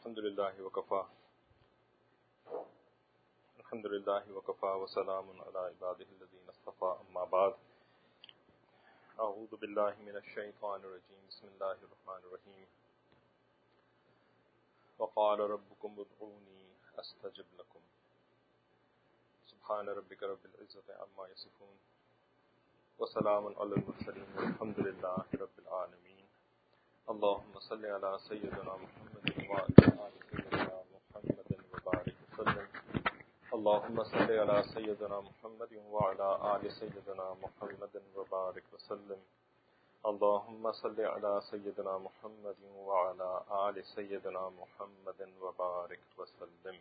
الحمد لله وكفى وسلام على عباده الذين اصطفى أما بعد أعوذ بالله من الشيطان الرجيم بسم الله الرحمن الرحيم وقال ربكم ادعوني أستجب لكم سبحان ربك رب العزة عما يصفون وسلام على المرسلين والحمد لله رب العالمين اللهم صل على سيدنا محمد وعلى آل سيدنا محمد وبارك وسلم اللهم صل على سيدنا محمد وعلى آل سيدنا محمد وبارك وسلم اللهم صل على سيدنا محمد وعلى آل سيدنا محمد وبارك وسلم.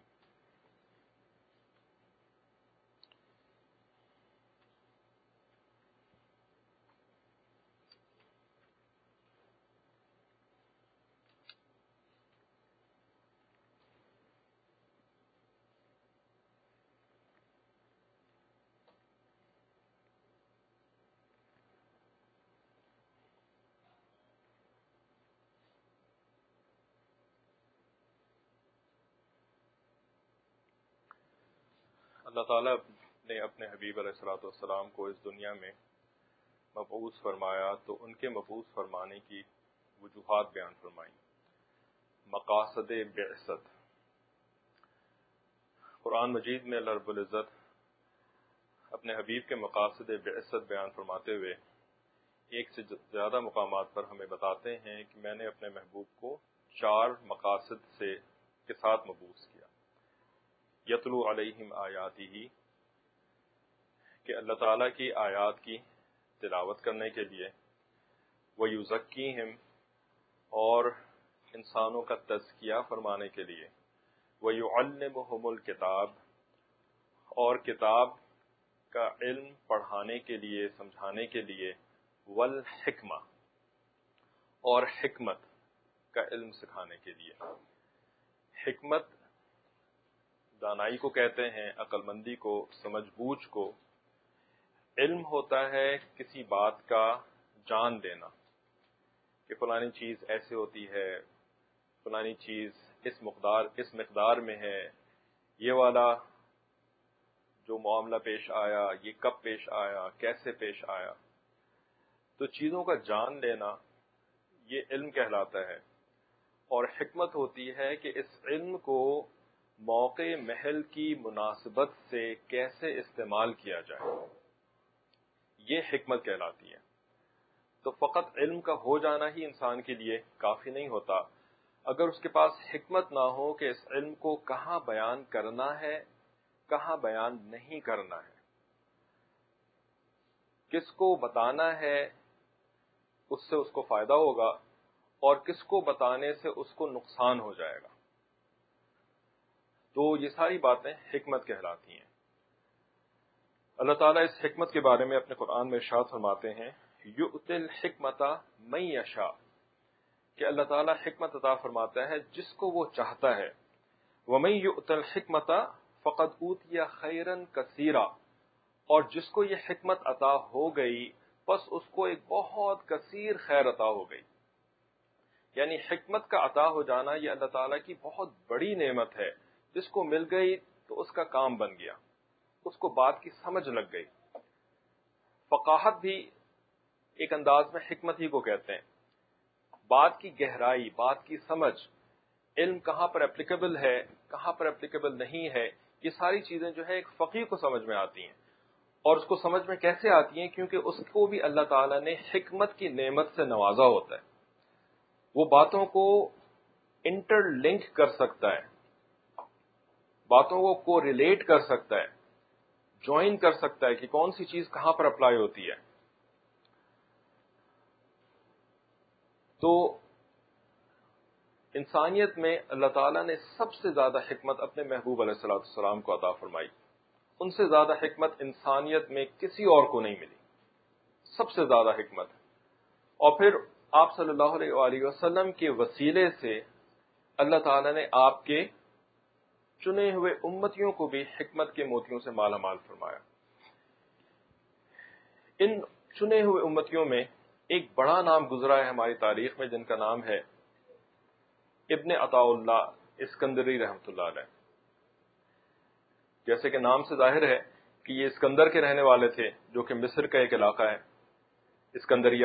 اللہ تعالیٰ نے اپنے حبیب علیہ الصلوۃ والسلام کو اس دنیا میں مبعوث فرمایا تو ان کے مبعوث فرمانے کی وجوہات بیان فرمائیں. مقاصد بعثت، قرآن مجید میں اللہ رب العزت اپنے حبیب کے مقاصد بعثت بیان فرماتے ہوئے ایک سے زیادہ مقامات پر ہمیں بتاتے ہیں کہ میں نے اپنے محبوب کو 4 مقاصد کے ساتھ مبعوث کیا. یتلو علیہم آیاتہ، کہ اللہ تعالیٰ کی آیات کی تلاوت کرنے کے لیے، وَيُزَكِّيهِمْ، اور انسانوں کا تزکیہ فرمانے کے لیے، وَيُعَلِّمُهُمُ الْكِتَابَ، اور کتاب کا علم پڑھانے کے لیے، سمجھانے کے لیے، وَالْحِكْمَةَ، اور حکمت کا علم سکھانے کے لیے. حکمت دانائی کو کہتے ہیں، عقل مندی کو، سمجھ بوجھ کو. علم ہوتا ہے کسی بات کا جان لینا کہ فلانی چیز ایسے ہوتی ہے، فلانی چیز اس مقدار میں ہے، یہ والا جو معاملہ پیش آیا یہ کب پیش آیا، کیسے پیش آیا. تو چیزوں کا جان لینا یہ علم کہلاتا ہے. اور حکمت ہوتی ہے کہ اس علم کو موقع محل کی مناسبت سے کیسے استعمال کیا جائے، یہ حکمت کہلاتی ہے. تو فقط علم کا ہو جانا ہی انسان کے لیے کافی نہیں ہوتا. اگر اس کے پاس حکمت نہ ہو کہ اس علم کو کہاں بیان کرنا ہے، کہاں بیان نہیں کرنا ہے، کس کو بتانا ہے اس سے اس کو فائدہ ہوگا اور کس کو بتانے سے اس کو نقصان ہو جائے گا، تو یہ ساری باتیں حکمت کہلاتی ہیں. اللہ تعالیٰ اس حکمت کے بارے میں اپنے قرآن میں ارشاد فرماتے ہیں، یؤتی الحکمت من یشاء، کہ اللہ تعالیٰ حکمت عطا فرماتا ہے جس کو وہ چاہتا ہے. ومن یؤت الحکمت فقد اوتی خیرا کثیرا، اور جس کو یہ حکمت عطا ہو گئی بس اس کو ایک بہت کثیر خیر عطا ہو گئی. یعنی حکمت کا عطا ہو جانا یہ اللہ تعالیٰ کی بہت بڑی نعمت ہے. جس کو مل گئی تو اس کا کام بن گیا، اس کو بات کی سمجھ لگ گئی. فقاہت بھی ایک انداز میں حکمت ہی کو کہتے ہیں. بات کی گہرائی، بات کی سمجھ، علم کہاں پر اپلیکیبل ہے، کہاں پر اپلیکیبل نہیں ہے، یہ ساری چیزیں جو ہے ایک فقیہ کو سمجھ میں آتی ہیں. اور اس کو سمجھ میں کیسے آتی ہیں؟ کیونکہ اس کو بھی اللہ تعالیٰ نے حکمت کی نعمت سے نوازا ہوتا ہے. وہ باتوں کو انٹر لنک کر سکتا ہے، باتوں کو ریلیٹ کر سکتا ہے، جوائن کر سکتا ہے کہ کون سی چیز کہاں پر اپلائی ہوتی ہے. تو انسانیت میں اللہ تعالیٰ نے سب سے زیادہ حکمت اپنے محبوب علیہ الصلوۃ والسلام کو عطا فرمائی. ان سے زیادہ حکمت انسانیت میں کسی اور کو نہیں ملی، سب سے زیادہ حکمت. اور پھر آپ صلی اللہ علیہ وآلہ وسلم کے وسیلے سے اللہ تعالیٰ نے آپ کے چنے ہوئے امتیوں کو بھی حکمت کے موتیوں سے مالا مال فرمایا. ان چنے ہوئے امتیوں میں ایک بڑا نام گزرا ہے ہماری تاریخ میں، جن کا نام ہے ابن عطاء اللہ اسکندری رحمۃ اللہ علیہ. جیسے کہ نام سے ظاہر ہے کہ یہ اسکندر کے رہنے والے تھے، جو کہ مصر کا ایک علاقہ ہے اسکندریہ.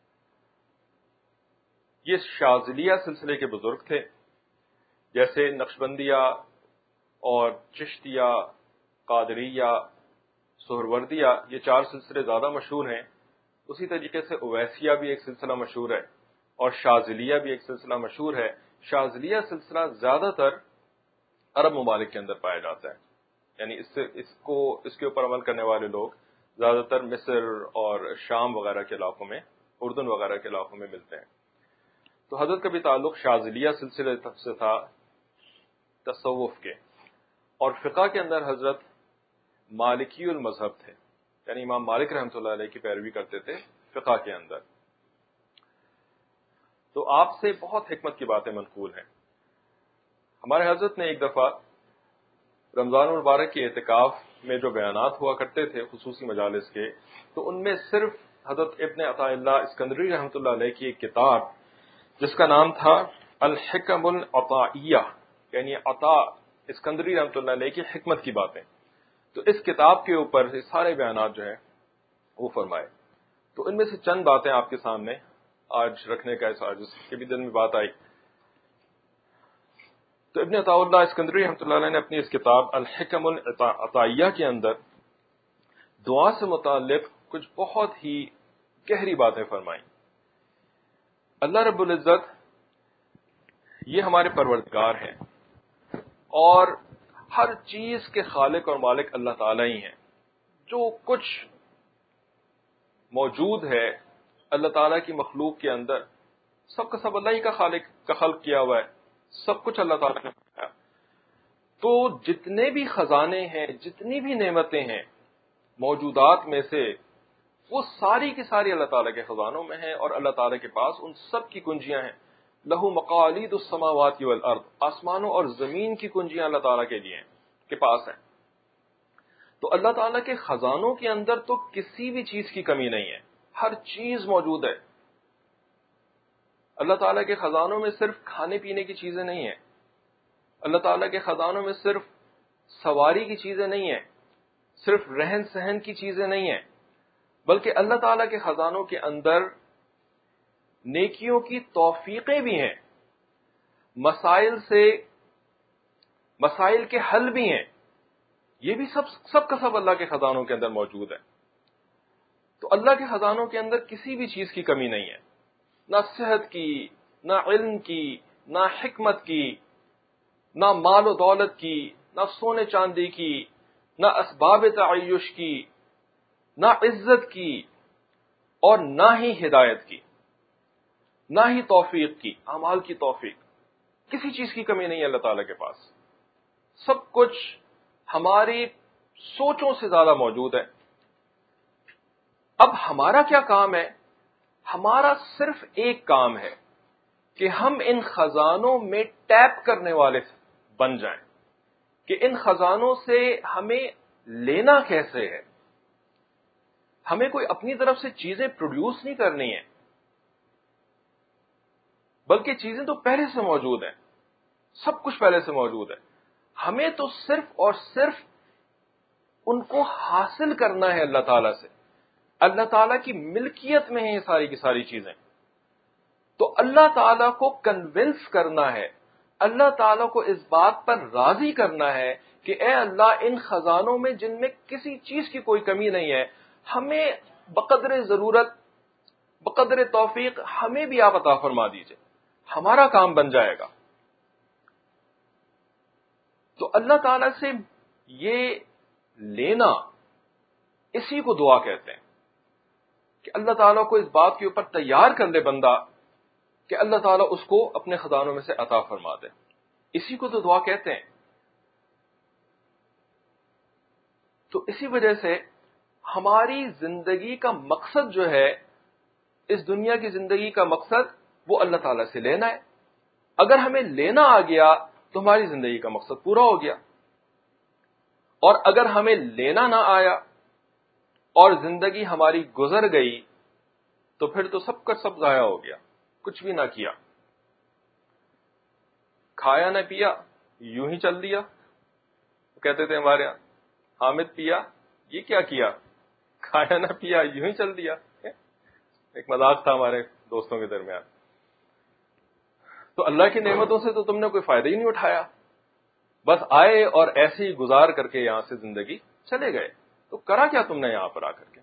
یہ شاذلیہ سلسلے کے بزرگ تھے. جیسے نقشبندیہ اور چشتیہ، قادریہ، سہروردیہ، یہ 4 سلسلے زیادہ مشہور ہیں. اسی طریقے سے اویسیہ بھی ایک سلسلہ مشہور ہے اور شاذلیہ بھی ایک سلسلہ مشہور ہے. شاذلیہ سلسلہ زیادہ تر عرب ممالک کے اندر پایا جاتا ہے، یعنی اس کے اوپر عمل کرنے والے لوگ زیادہ تر مصر اور شام وغیرہ کے علاقوں میں، اردن وغیرہ کے علاقوں میں ملتے ہیں. تو حضرت کا بھی تعلق شاذلیہ سلسلے سے تھا تصوف کے. اور فقہ کے اندر حضرت مالکی المذہب تھے، یعنی امام مالک رحمۃ اللہ علیہ کی پیروی کرتے تھے فقہ کے اندر. تو آپ سے بہت حکمت کی باتیں منقول ہیں. ہمارے حضرت نے ایک دفعہ رمضان المبارک کے اعتکاف میں جو بیانات ہوا کرتے تھے خصوصی مجالس کے، تو ان میں صرف حضرت ابن عطاء اللہ اسکندری رحمۃ اللہ علیہ کی ایک کتاب جس کا نام تھا الحکم العطائیہ، یعنی عطا اسکندری رحمۃ اللہ علیہ کی حکمت کی باتیں، تو اس کتاب کے اوپر یہ سارے بیانات جو ہیں وہ فرمائے. تو ان میں سے چند باتیں آپ کے سامنے آج رکھنے کا جس کے بھی دل میں بات آئی. تو ابن عطاء اللہ اسکندری رحمۃ اللہ علیہ نے اپنی اس کتاب الحکم العطائیہ کے اندر دعا سے متعلق کچھ بہت ہی گہری باتیں فرمائیں. اللہ رب العزت یہ ہمارے پروردگار ہیں اور ہر چیز کے خالق اور مالک اللہ تعالیٰ ہی ہیں. جو کچھ موجود ہے اللہ تعالیٰ کی مخلوق کے اندر، سب کا سب اللہ ہی کا خلق کیا ہوا ہے، سب کچھ اللہ تعالیٰ نے بنایا. تو جتنے بھی خزانے ہیں، جتنی بھی نعمتیں ہیں موجودات میں سے، وہ ساری کی ساری اللہ تعالیٰ کے خزانوں میں ہیں اور اللہ تعالیٰ کے پاس ان سب کی کنجیاں ہیں. لہو مقالید السماوات والارض، آسمانوں اور زمین کی کنجیاں اللہ تعالیٰ کے لیے ہیں، کے پاس ہیں. تو اللہ تعالیٰ کے خزانوں کے اندر تو کسی بھی چیز کی کمی نہیں ہے، ہر چیز موجود ہے. اللہ تعالیٰ کے خزانوں میں صرف کھانے پینے کی چیزیں نہیں ہیں، اللہ تعالیٰ کے خزانوں میں صرف سواری کی چیزیں نہیں ہیں، صرف رہن سہن کی چیزیں نہیں ہیں، بلکہ اللہ تعالیٰ کے خزانوں کے اندر نیکیوں کی توفیقیں بھی ہیں، مسائل کے حل بھی ہیں. یہ بھی سب کا سب اللہ کے خزانوں کے اندر موجود ہے. تو اللہ کے خزانوں کے اندر کسی بھی چیز کی کمی نہیں ہے، نہ صحت کی، نہ علم کی، نہ حکمت کی، نہ مال و دولت کی، نہ سونے چاندی کی، نہ اسباب تعیش کی، نہ عزت کی، اور نہ ہی ہدایت کی، نہ ہی توفیق کی، اعمال کی توفیق. کسی چیز کی کمی نہیں ہے اللہ تعالیٰ کے پاس. سب کچھ ہماری سوچوں سے زیادہ موجود ہے. اب ہمارا کیا کام ہے؟ ہمارا صرف ایک کام ہے کہ ہم ان خزانوں میں ٹیپ کرنے والے بن جائیں، کہ ان خزانوں سے ہمیں لینا کیسے ہے. ہمیں کوئی اپنی طرف سے چیزیں پروڈیوس نہیں کرنی ہیں، بلکہ چیزیں تو پہلے سے موجود ہیں، سب کچھ پہلے سے موجود ہے. ہمیں تو صرف اور صرف ان کو حاصل کرنا ہے اللہ تعالیٰ سے. اللہ تعالیٰ کی ملکیت میں ہیں یہ ساری کی ساری چیزیں. تو اللہ تعالیٰ کو کنونس کرنا ہے، اللہ تعالیٰ کو اس بات پر راضی کرنا ہے کہ اے اللہ، ان خزانوں میں جن میں کسی چیز کی کوئی کمی نہیں ہے، ہمیں بقدر ضرورت، بقدر توفیق ہمیں بھی آپ عطا فرما دیجئے، ہمارا کام بن جائے گا. تو اللہ تعالیٰ سے یہ لینا، اسی کو دعا کہتے ہیں کہ اللہ تعالیٰ کو اس بات کے اوپر تیار کر لے بندہ کہ اللہ تعالیٰ اس کو اپنے خزانوں میں سے عطا فرما دے. اسی کو تو دعا کہتے ہیں. تو اسی وجہ سے ہماری زندگی کا مقصد جو ہے، اس دنیا کی زندگی کا مقصد وہ اللہ تعالیٰ سے لینا ہے. اگر ہمیں لینا آ گیا تو ہماری زندگی کا مقصد پورا ہو گیا، اور اگر ہمیں لینا نہ آیا اور زندگی ہماری گزر گئی تو پھر تو سب کا سب ضائع ہو گیا، کچھ بھی نہ کیا. کھایا نہ پیا یوں ہی چل دیا. کہتے تھے ہمارے یہاں حامد پیا یہ کیا کیا, کھایا نہ پیا یوں ہی چل دیا. ایک مذاق تھا ہمارے دوستوں کے درمیان. تو اللہ کی نعمتوں سے تو تم نے کوئی فائدہ ہی نہیں اٹھایا, بس آئے اور ایسے ہی گزار کر کے یہاں سے زندگی چلے گئے. تو کرا کیا تم نے یہاں پر آ کر کے؟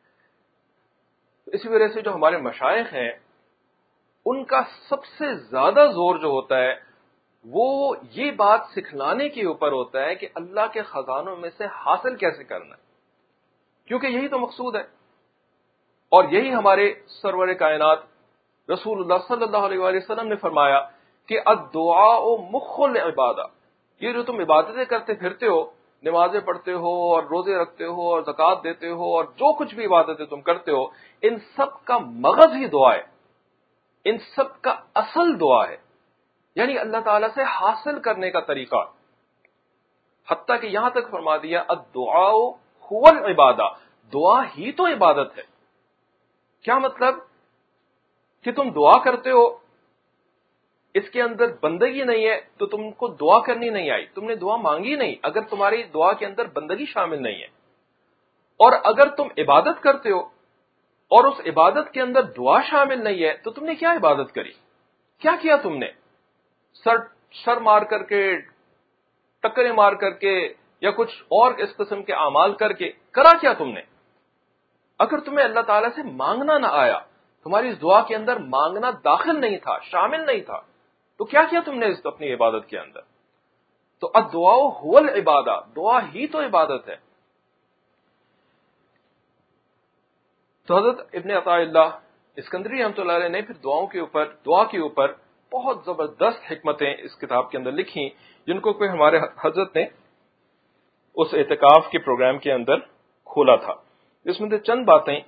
اسی وجہ سے جو ہمارے مشائخ ہیں ان کا سب سے زیادہ زور جو ہوتا ہے وہ یہ بات سکھلانے کے اوپر ہوتا ہے کہ اللہ کے خزانوں میں سے حاصل کیسے کرنا ہے, کیونکہ یہی تو مقصود ہے. اور یہی ہمارے سرور کائنات رسول اللہ صلی اللہ علیہ وآلہ وسلم نے فرمایا کہ الدعاء مخ العبادہ. یہ جو تم عبادتیں کرتے پھرتے ہو, نمازیں پڑھتے ہو اور روزے رکھتے ہو اور زکوٰۃ دیتے ہو اور جو کچھ بھی عبادتیں تم کرتے ہو, ان سب کا مغز ہی دعا ہے, ان سب کا اصل دعا ہے, یعنی اللہ تعالیٰ سے حاصل کرنے کا طریقہ. حتیٰ کہ یہاں تک فرما دیا الدعاء هو العبادہ, دعا ہی تو عبادت ہے. کیا مطلب کہ تم دعا کرتے ہو, اس کے اندر بندگی نہیں ہے تو تم کو دعا کرنی نہیں آئی, تم نے دعا مانگی نہیں اگر تمہاری دعا کے اندر بندگی شامل نہیں ہے. اور اگر تم عبادت کرتے ہو اور اس عبادت کے اندر دعا شامل نہیں ہے تو تم نے کیا عبادت کری, کیا کیا تم نے؟ سر مار کر کے, ٹکریں مار کر کے, یا کچھ اور اس قسم کے اعمال کر کے کرا کیا تم نے؟ اگر تمہیں اللہ تعالیٰ سے مانگنا نہ آیا, تمہاری اس دعا کے اندر مانگنا داخل نہیں تھا, شامل نہیں تھا, تو کیا کیا تم نے اس اپنی عبادت کے اندر؟ تو الدعاء هو العبادہ, دعا ہی تو عبادت ہے. تو حضرت ابن عطاء اللہ اسکندری رحمۃ اللہ علیہ نے پھر دعا کے اوپر بہت زبردست حکمتیں اس کتاب کے اندر لکھی, جن کو کوئی ہمارے حضرت نے اس اعتکاف کے پروگرام کے اندر کھولا تھا. اس میں سے چند باتیں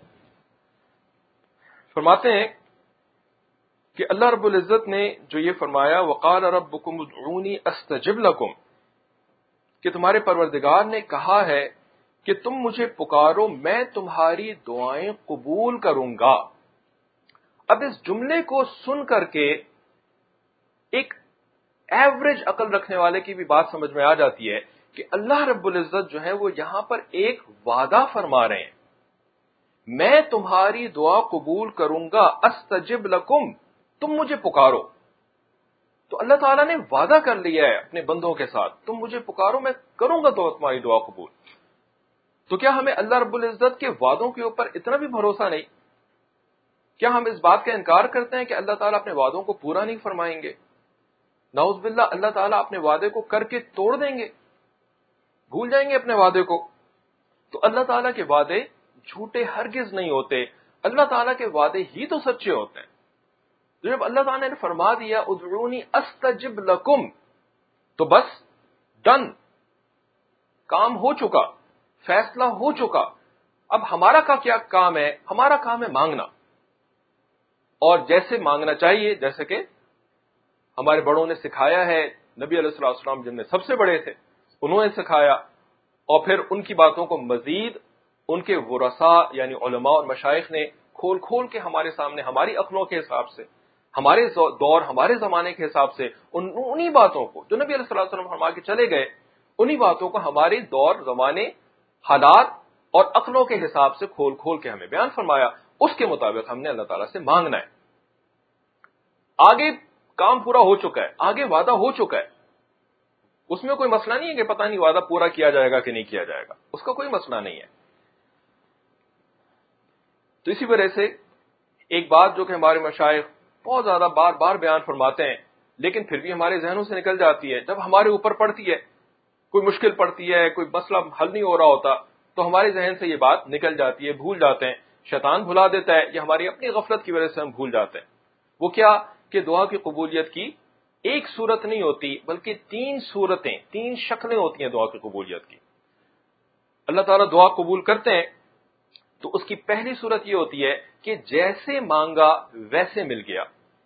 فرماتے ہیں کہ اللہ رب العزت نے جو یہ فرمایا وقال ربکم ادعونی استجب لکم, کہ تمہارے پروردگار نے کہا ہے کہ تم مجھے پکارو میں تمہاری دعائیں قبول کروں گا. اب اس جملے کو سن کر کے ایک ایوریج عقل رکھنے والے کی بھی بات سمجھ میں آ جاتی ہے کہ اللہ رب العزت جو ہے وہ یہاں پر ایک وعدہ فرما رہے ہیں, میں تمہاری دعا قبول کروں گا, استجب لکم, تم مجھے پکارو. تو اللہ تعالیٰ نے وعدہ کر لیا ہے اپنے بندوں کے ساتھ, تم مجھے پکارو میں کروں گا تو تمہاری دعا قبول. تو کیا ہمیں اللہ رب العزت کے وعدوں کے اوپر اتنا بھی بھروسہ نہیں؟ کیا ہم اس بات کا انکار کرتے ہیں کہ اللہ تعالیٰ اپنے وعدوں کو پورا نہیں فرمائیں گے؟ نعوذ باللہ, اللہ تعالیٰ اپنے وعدے کو کر کے توڑ دیں گے, بھول جائیں گے اپنے وعدے کو. تو اللہ تعالیٰ کے وعدے جھوٹے ہرگز نہیں ہوتے, اللہ تعالیٰ کے وعدے ہی تو سچے ہوتے ہیں. جب اللہ تعالیٰ نے فرما دیا ادعونی استجب لکم, تو بس ڈن, کام ہو چکا, فیصلہ ہو چکا. اب ہمارا کیا کام ہے؟ ہمارا کام ہے مانگنا, اور جیسے مانگنا چاہیے, جیسے کہ ہمارے بڑوں نے سکھایا ہے, نبی علیہ الصلوۃ والسلام جن میں سب سے بڑے تھے انہوں نے سکھایا, اور پھر ان کی باتوں کو مزید ان کے ورثاء یعنی علماء اور مشائخ نے کھول کھول کے ہمارے سامنے ہماری عقلوں کے حساب سے, ہمارے دور ہمارے زمانے کے حساب سے انہی باتوں کو جو نبی علیہ الصلوۃ والسلام فرما کے چلے گئے, انہی باتوں کو ہمارے دور زمانے حالات اور عقلوں کے حساب سے کھول کھول کے ہمیں بیان فرمایا. اس کے مطابق ہم نے اللہ تعالیٰ سے مانگنا ہے. آگے کام پورا ہو چکا ہے, آگے وعدہ ہو چکا ہے, اس میں کوئی مسئلہ نہیں ہے کہ پتہ نہیں وعدہ پورا کیا جائے گا کہ نہیں کیا جائے گا, اس کا کوئی مسئلہ نہیں ہے. تو اسی وجہ سے ایک بات جو کہ ہمارے مشائخ بہت زیادہ بار بار بیان فرماتے ہیں لیکن پھر بھی ہمارے ذہنوں سے نکل جاتی ہے, جب ہمارے اوپر پڑتی ہے, کوئی مشکل پڑتی ہے, کوئی مسئلہ حل نہیں ہو رہا ہوتا, تو ہمارے ذہن سے یہ بات نکل جاتی ہے, بھول جاتے ہیں, شیطان بھلا دیتا ہے, یا ہماری اپنی غفلت کی وجہ سے ہم بھول جاتے ہیں. وہ کیا کہ دعا کی قبولیت کی ایک صورت نہیں ہوتی بلکہ 3 صورتیں, 3 شکلیں ہوتی ہیں دعا کی قبولیت کی. اللہ تعالیٰ دعا قبول کرتے ہیں تو اس کی پہلی صورت یہ ہوتی ہے کہ جیسے مانگا ویسے مل گیا.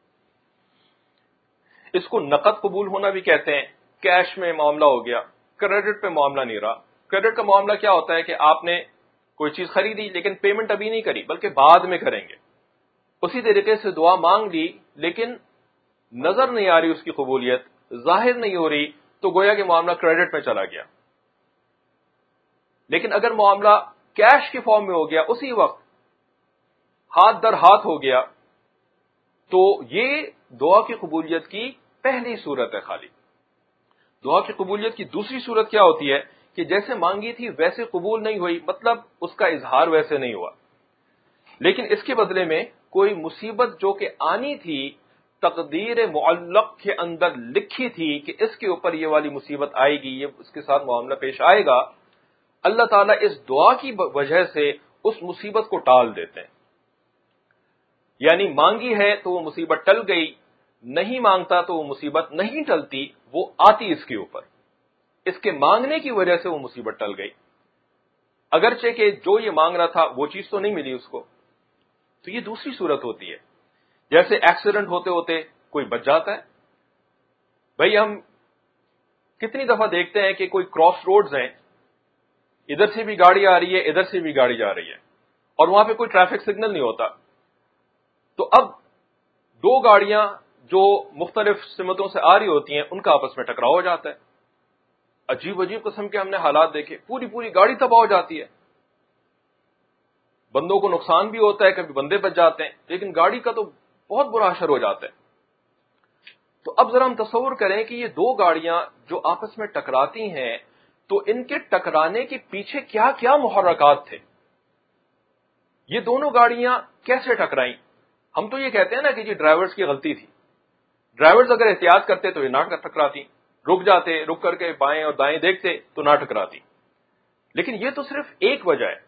اس کو نقد قبول ہونا بھی کہتے ہیں, کیش میں معاملہ ہو گیا, کریڈٹ پہ معاملہ نہیں رہا. کریڈٹ کا معاملہ کیا ہوتا ہے کہ آپ نے کوئی چیز خریدی لیکن پیمنٹ ابھی نہیں کری بلکہ بعد میں کریں گے. اسی طریقے سے دعا مانگ لی لیکن نظر نہیں آ رہی اس کی قبولیت, ظاہر نہیں ہو رہی تو گویا کہ معاملہ کریڈٹ میں چلا گیا. لیکن اگر معاملہ کیش کے فارم میں ہو گیا، اسی وقت ہاتھ در ہاتھ ہو گیا، تو یہ دعا کی قبولیت کی پہلی صورت ہے. خالی دعا کی قبولیت کی دوسری صورت کیا ہوتی ہے کہ جیسے مانگی تھی ویسے قبول نہیں ہوئی، مطلب اس کا اظہار ویسے نہیں ہوا، لیکن اس کے بدلے میں کوئی مصیبت جو کہ آنی تھی، تقدیر معلق کے اندر لکھی تھی کہ اس کے اوپر یہ والی مصیبت آئے گی، یہ اس کے ساتھ معاملہ پیش آئے گا، اللہ تعالیٰ اس دعا کی وجہ سے اس مصیبت کو ٹال دیتے ہیں. یعنی مانگی ہے تو وہ مصیبت ٹل گئی، نہیں مانگتا تو وہ مصیبت نہیں ٹلتی، وہ آتی اس کے اوپر. اس کے مانگنے کی وجہ سے وہ مصیبت ٹل گئی، اگرچہ کہ جو یہ مانگ رہا تھا وہ چیز تو نہیں ملی اس کو. تو یہ دوسری صورت ہوتی ہے. جیسے ایکسیڈنٹ ہوتے ہوتے کوئی بچ جاتا ہے. بھئی ہم کتنی دفعہ دیکھتے ہیں کہ کوئی کراس روڈز ہیں، ادھر سے بھی گاڑی آ رہی ہے، ادھر سے بھی گاڑی جا رہی ہے، اور وہاں پہ کوئی ٹریفک سگنل نہیں ہوتا. تو اب دو گاڑیاں جو مختلف سمتوں سے آ رہی ہوتی ہیں ان کا آپس میں ٹکراؤ ہو جاتا ہے. عجیب عجیب قسم کے ہم نے حالات دیکھے، پوری گاڑی تباہ ہو جاتی ہے. بندوں کو نقصان بھی ہوتا ہے، کبھی بندے بچ جاتے ہیں، لیکن گاڑی کا تو بہت برا اثر ہو جاتا ہے. تو اب ذرا ہم تصور کریں کہ یہ دو گاڑیاں جو آپس میں ٹکراتی ہیں تو ان کے ٹکرانے کے پیچھے کیا کیا محرکات تھے. یہ دونوں گاڑیاں کیسے ٹکرائیں؟ ہم تو یہ کہتے ہیں نا کہ جی ڈرائیورز کی غلطی تھی. ڈرائیورز اگر احتیاط کرتے تو یہ نہ ٹکراتی، رک جاتے، رک کر کے بائیں اور دائیں دیکھتے تو نہ ٹکراتی. لیکن یہ تو صرف ایک وجہ ہے.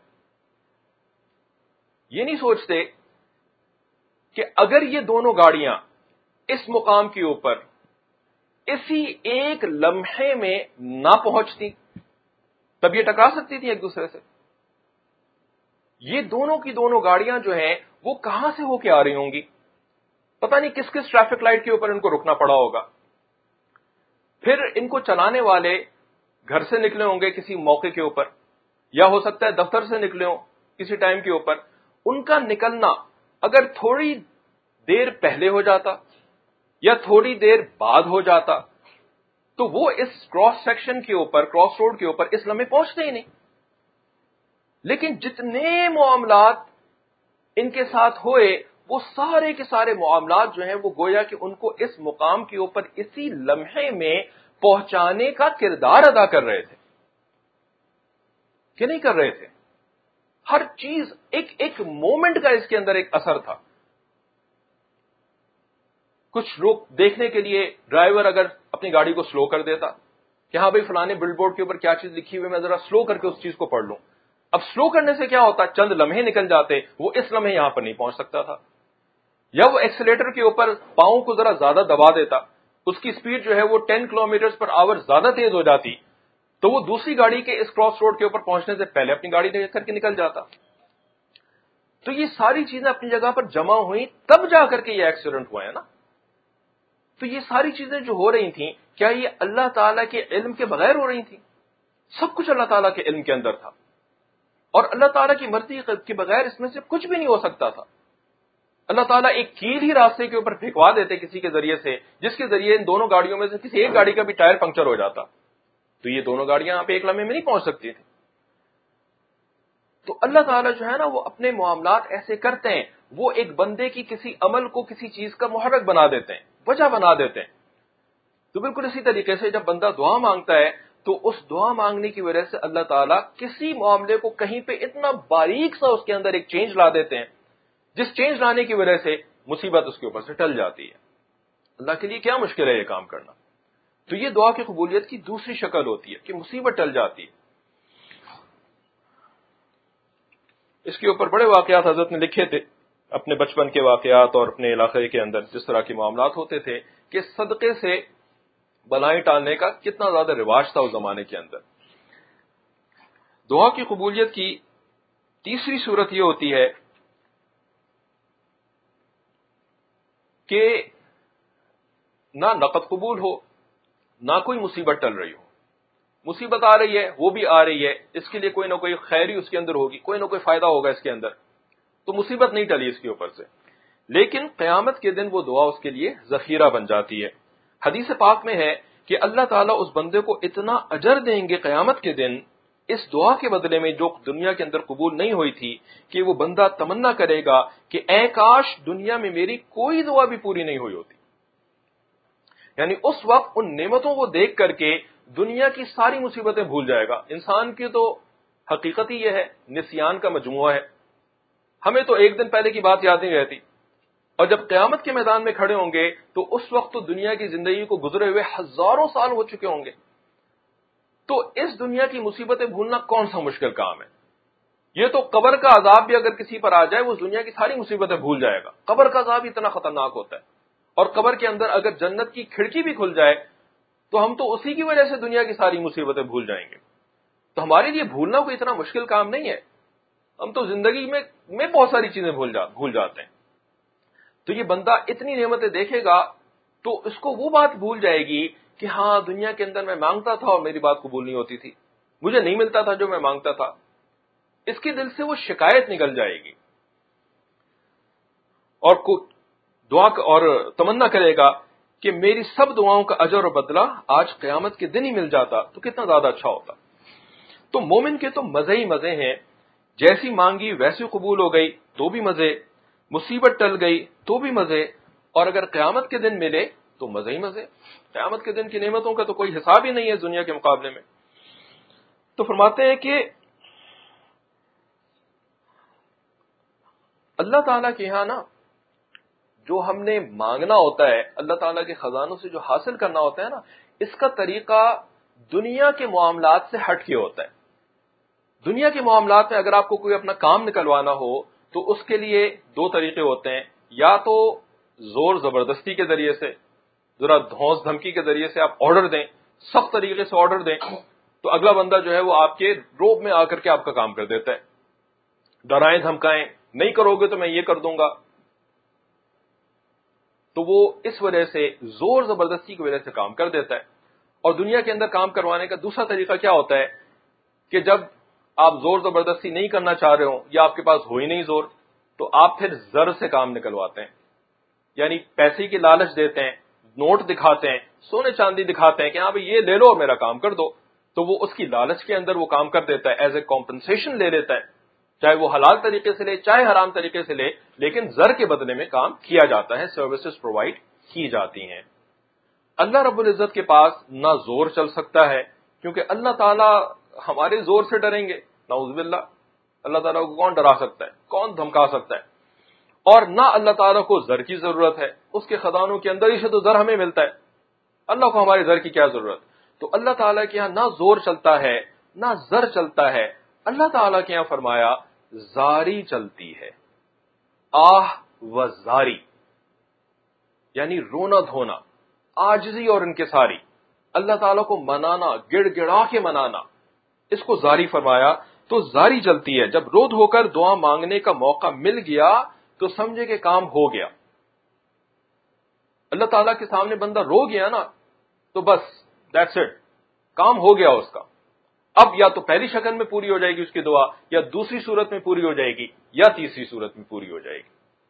یہ نہیں سوچتے کہ اگر یہ دونوں گاڑیاں اس مقام کے اوپر اسی ایک لمحے میں نہ پہنچتی تب یہ ٹکرا سکتی تھی ایک دوسرے سے. یہ دونوں کی دونوں گاڑیاں جو ہیں وہ کہاں سے ہو کے آ رہی ہوں گی، پتہ نہیں کس کس ٹریفک لائٹ کے اوپر ان کو رکنا پڑا ہوگا. پھر ان کو چلانے والے گھر سے نکلے ہوں گے کسی موقع کے اوپر، یا ہو سکتا ہے دفتر سے نکلے ہوں کسی ٹائم کے اوپر. ان کا نکلنا اگر تھوڑی دیر پہلے ہو جاتا یا تھوڑی دیر بعد ہو جاتا تو وہ اس کراس سیکشن کے اوپر، کراس روڈ کے اوپر اس لمحے پہنچتے ہی نہیں. لیکن جتنے معاملات ان کے ساتھ ہوئے وہ سارے کے سارے معاملات جو ہیں وہ گویا کہ ان کو اس مقام کے اوپر اسی لمحے میں پہنچانے کا کردار ادا کر رہے تھے کہ نہیں کر رہے تھے. ہر چیز ایک مومنٹ کا اس کے اندر ایک اثر تھا. کچھ لوگ دیکھنے کے لیے ڈرائیور اگر اپنی گاڑی کو سلو کر دیتا کہ ہاں بھئی فلانے بلڈ بورڈ کے اوپر کیا چیز لکھی ہوئی، میں ذرا سلو کر کے اس چیز کو پڑھ لوں. اب سلو کرنے سے کیا ہوتا، چند لمحے نکل جاتے، وہ اس لمحے یہاں پر نہیں پہنچ سکتا تھا. یا وہ ایکسیلیٹر کے اوپر پاؤں کو ذرا زیادہ دبا دیتا، اس کی سپیڈ جو ہے وہ 10 کلومیٹر پر آور زیادہ تیز ہو جاتی تو وہ دوسری گاڑی کے اس کراس روڈ کے اوپر پہنچنے سے پہلے اپنی گاڑی لے کر کے نکل جاتا. تو یہ ساری چیزیں اپنی جگہ پر جمع ہوئیں تب جا کر کے یہ ایکسیڈنٹ ہوا ہے نا. تو یہ ساری چیزیں جو ہو رہی تھیں کیا یہ اللہ تعالیٰ کے علم کے بغیر ہو رہی تھیں؟ سب کچھ اللہ تعالیٰ کے علم کے اندر تھا، اور اللہ تعالیٰ کی مرضی کے بغیر اس میں سے کچھ بھی نہیں ہو سکتا تھا. اللہ تعالیٰ ایک کیل ہی راستے کے اوپر پھینکوا دیتے کسی کے ذریعے سے، جس کے ذریعے ان دونوں گاڑیوں میں سے کسی ایک گاڑی کا بھی ٹائر پنکچر ہو جاتا تو یہ دونوں گاڑیاں یہاں پہ ایک لمحے میں نہیں پہنچ سکتی تھیں. تو اللہ تعالیٰ جو ہے نا وہ اپنے معاملات ایسے کرتے ہیں، وہ ایک بندے کی کسی عمل کو کسی چیز کا محرک بنا دیتے ہیں، وجہ بنا دیتے ہیں. تو بالکل اسی طریقے سے جب بندہ دعا مانگتا ہے تو اس دعا مانگنے کی وجہ سے اللہ تعالیٰ کسی معاملے کو کہیں پہ اتنا باریک سا اس کے اندر ایک چینج لا دیتے ہیں، جس چینج لانے کی وجہ سے مصیبت اس کے اوپر سے ٹل جاتی ہے. اللہ کے لیے کیا مشکل ہے یہ کام کرنا. تو یہ دعا کی قبولیت کی دوسری شکل ہوتی ہے کہ مصیبت ٹل جاتی ہے. اس کے اوپر بڑے واقعات حضرت نے لکھے تھے، اپنے بچپن کے واقعات اور اپنے علاقے کے اندر جس طرح کے معاملات ہوتے تھے کہ صدقے سے بلائیں ٹالنے کا کتنا زیادہ رواج تھا اس زمانے کے اندر. دعا کی قبولیت کی تیسری صورت یہ ہوتی ہے کہ نہ نقد قبول ہو، نہ کوئی مصیبت ٹل رہی ہو. مصیبت آ رہی ہے، وہ بھی آ رہی ہے، اس کے لیے کوئی نہ کوئی خیری اس کے اندر ہوگی، کوئی نہ کوئی فائدہ ہوگا اس کے اندر، تو مصیبت نہیں ٹلی اس کے اوپر سے. لیکن قیامت کے دن وہ دعا اس کے لیے ذخیرہ بن جاتی ہے. حدیث پاک میں ہے کہ اللہ تعالیٰ اس بندے کو اتنا اجر دیں گے قیامت کے دن اس دعا کے بدلے میں جو دنیا کے اندر قبول نہیں ہوئی تھی، کہ وہ بندہ تمنا کرے گا کہ اے کاش دنیا میں میری کوئی دعا بھی پوری نہیں ہوئی ہوتی. یعنی اس وقت ان نعمتوں کو دیکھ کر کے دنیا کی ساری مصیبتیں بھول جائے گا. انسان کی تو حقیقت ہی یہ ہے، نسیان کا مجموعہ ہے. ہمیں تو ایک دن پہلے کی بات یاد نہیں رہتی، اور جب قیامت کے میدان میں کھڑے ہوں گے تو اس وقت تو دنیا کی زندگی کو گزرے ہوئے ہزاروں سال ہو چکے ہوں گے. تو اس دنیا کی مصیبتیں بھولنا کون سا مشکل کام ہے؟ یہ تو قبر کا عذاب بھی اگر کسی پر آ جائے وہ دنیا کی ساری مصیبتیں بھول جائے گا. قبر کا عذاب اتنا خطرناک ہوتا ہے، اور قبر کے اندر اگر جنت کی کھڑکی بھی کھل جائے تو ہم تو اسی کی وجہ سے دنیا کی ساری مصیبتیں بھول جائیں گے. تو ہمارے لیے بھولنا کوئی اتنا مشکل کام نہیں ہے. ہم تو زندگی میں بہت ساری چیزیں بھول جاتے ہیں. تو یہ بندہ اتنی نعمتیں دیکھے گا تو اس کو وہ بات بھول جائے گی کہ ہاں دنیا کے اندر میں مانگتا تھا اور میری بات قبول نہیں ہوتی تھی، مجھے نہیں ملتا تھا جو میں مانگتا تھا. اس کے دل سے وہ شکایت نکل جائے گی اور دعا اور تمنا کرے گا کہ میری سب دعاؤں کا اجر و بدلہ آج قیامت کے دن ہی مل جاتا تو کتنا زیادہ اچھا ہوتا. تو مومن کے تو مزے ہی مزے ہیں، جیسی مانگی ویسی قبول ہو گئی تو بھی مزے، مصیبت ٹل گئی تو بھی مزے، اور اگر قیامت کے دن ملے تو مزے ہی مزے. قیامت کے دن کی نعمتوں کا تو کوئی حساب ہی نہیں ہے دنیا کے مقابلے میں. تو فرماتے ہیں کہ اللہ تعالیٰ کے یہاں نا جو ہم نے مانگنا ہوتا ہے، اللہ تعالیٰ کے خزانوں سے جو حاصل کرنا ہوتا ہے نا، اس کا طریقہ دنیا کے معاملات سے ہٹ کے ہوتا ہے. دنیا کے معاملات میں اگر آپ کو کوئی اپنا کام نکلوانا ہو تو اس کے لیے دو طریقے ہوتے ہیں، یا تو زور زبردستی کے ذریعے سے، ذرا دھونس دھمکی کے ذریعے سے آپ آرڈر دیں، سخت طریقے سے آرڈر دیں، تو اگلا بندہ جو ہے وہ آپ کے روب میں آ کر کے آپ کا کام کر دیتا ہے. ڈرائیں دھمکائیں، نہیں کرو گے تو میں یہ کر دوں گا. تو وہ اس وجہ سے زور زبردستی کی وجہ سے کام کر دیتا ہے. اور دنیا کے اندر کام کروانے کا دوسرا طریقہ کیا ہوتا ہے کہ جب آپ زور زبردستی نہیں کرنا چاہ رہے ہو یا آپ کے پاس ہو ہی نہیں زور، تو آپ پھر زر سے کام نکلواتے ہیں. یعنی پیسے کی لالچ دیتے ہیں، نوٹ دکھاتے ہیں، سونے چاندی دکھاتے ہیں کہ ہاں بھائی یہ لے لو اور میرا کام کر دو. تو وہ اس کی لالچ کے اندر وہ کام کر دیتا ہے، ایز اے کمپنسیشن لے لیتا ہے، چاہے وہ حلال طریقے سے لے چاہے حرام طریقے سے لے، لیکن زر کے بدلے میں کام کیا جاتا ہے، سروسز پرووائڈ کی جاتی ہیں. اللہ رب العزت کے پاس نہ زور چل سکتا ہے، کیونکہ اللہ تعالیٰ ہمارے زور سے ڈریں گے، نعوذ باللہ. اللہ تعالیٰ کو کون ڈرا سکتا ہے، کون دھمکا سکتا ہے؟ اور نہ اللہ تعالیٰ کو زر کی ضرورت ہے، اس کے خزانوں کے اندر ہی سے تو زر ہمیں ملتا ہے. اللہ کو ہمارے زر کی کیا ضرورت؟ تو اللہ تعالیٰ کے یہاں نہ زور چلتا ہے نہ زر چلتا ہے. اللہ تعالیٰ کے یہاں فرمایا زاری چلتی ہے، آہ و زاری، یعنی رونا دھونا، عاجزی اور انکساری، اللہ تعالیٰ کو منانا، گڑ گڑا کے منانا، اس کو زاری فرمایا. تو زاری چلتی ہے، جب رو دھو کر دعا مانگنے کا موقع مل گیا تو سمجھے کہ کام ہو گیا. اللہ تعالیٰ کے سامنے بندہ رو گیا نا تو بس دیٹس اٹ، کام ہو گیا اس کا. اب یا تو پہلی شکل میں پوری ہو جائے گی اس کی دعا، یا دوسری صورت میں پوری ہو جائے گی، یا تیسری صورت میں پوری ہو جائے گی.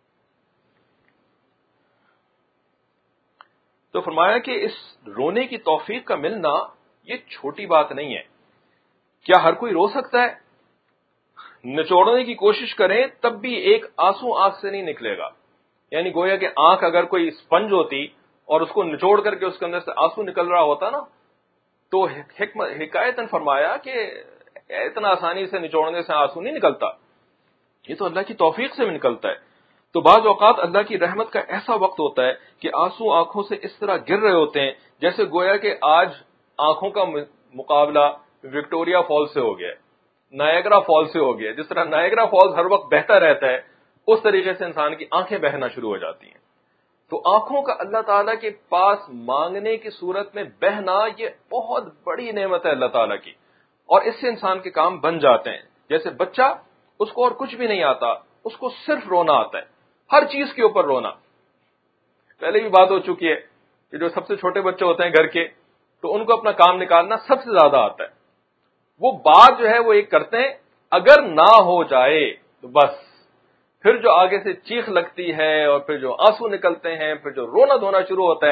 تو فرمایا کہ اس رونے کی توفیق کا ملنا یہ چھوٹی بات نہیں ہے. کیا ہر کوئی رو سکتا ہے؟ نچوڑنے کی کوشش کریں تب بھی ایک آنسو آنکھ سے نہیں نکلے گا. یعنی گویا کہ آنکھ اگر کوئی اسپنج ہوتی اور اس کو نچوڑ کر کے اس کے اندر سے آنسو نکل رہا ہوتا نا، تو حکایتاً فرمایا کہ اتنا آسانی سے نچوڑنے سے آنسو نہیں نکلتا، یہ تو اللہ کی توفیق سے بھی نکلتا ہے. تو بعض اوقات اللہ کی رحمت کا ایسا وقت ہوتا ہے کہ آنسو آنکھوں سے اس طرح گر رہے ہوتے ہیں جیسے گویا کہ آج آنکھوں کا مقابلہ وکٹوریا فال سے ہو گیا، نائگرا فال سے ہو گیا. جس طرح نائگرا فالز ہر وقت بہتا رہتا ہے اس طریقے سے انسان کی آنکھیں بہنا شروع ہو جاتی ہیں. تو آنکھوں کا اللہ تعالیٰ کے پاس مانگنے کی صورت میں بہنا یہ بہت بڑی نعمت ہے اللہ تعالیٰ کی، اور اس سے انسان کے کام بن جاتے ہیں. جیسے بچہ، اس کو اور کچھ بھی نہیں آتا، اس کو صرف رونا آتا ہے، ہر چیز کے اوپر رونا. پہلے بھی بات ہو چکی ہے کہ جو سب سے چھوٹے بچے ہوتے ہیں گھر کے، تو ان کو اپنا کام نکالنا سب سے زیادہ آتا ہے. وہ بات جو ہے وہ ایک کرتے ہیں، اگر نہ ہو جائے تو بس پھر جو آگے سے چیخ لگتی ہے اور پھر جو آنسو نکلتے ہیں، پھر جو رونا دھونا شروع ہوتا ہے،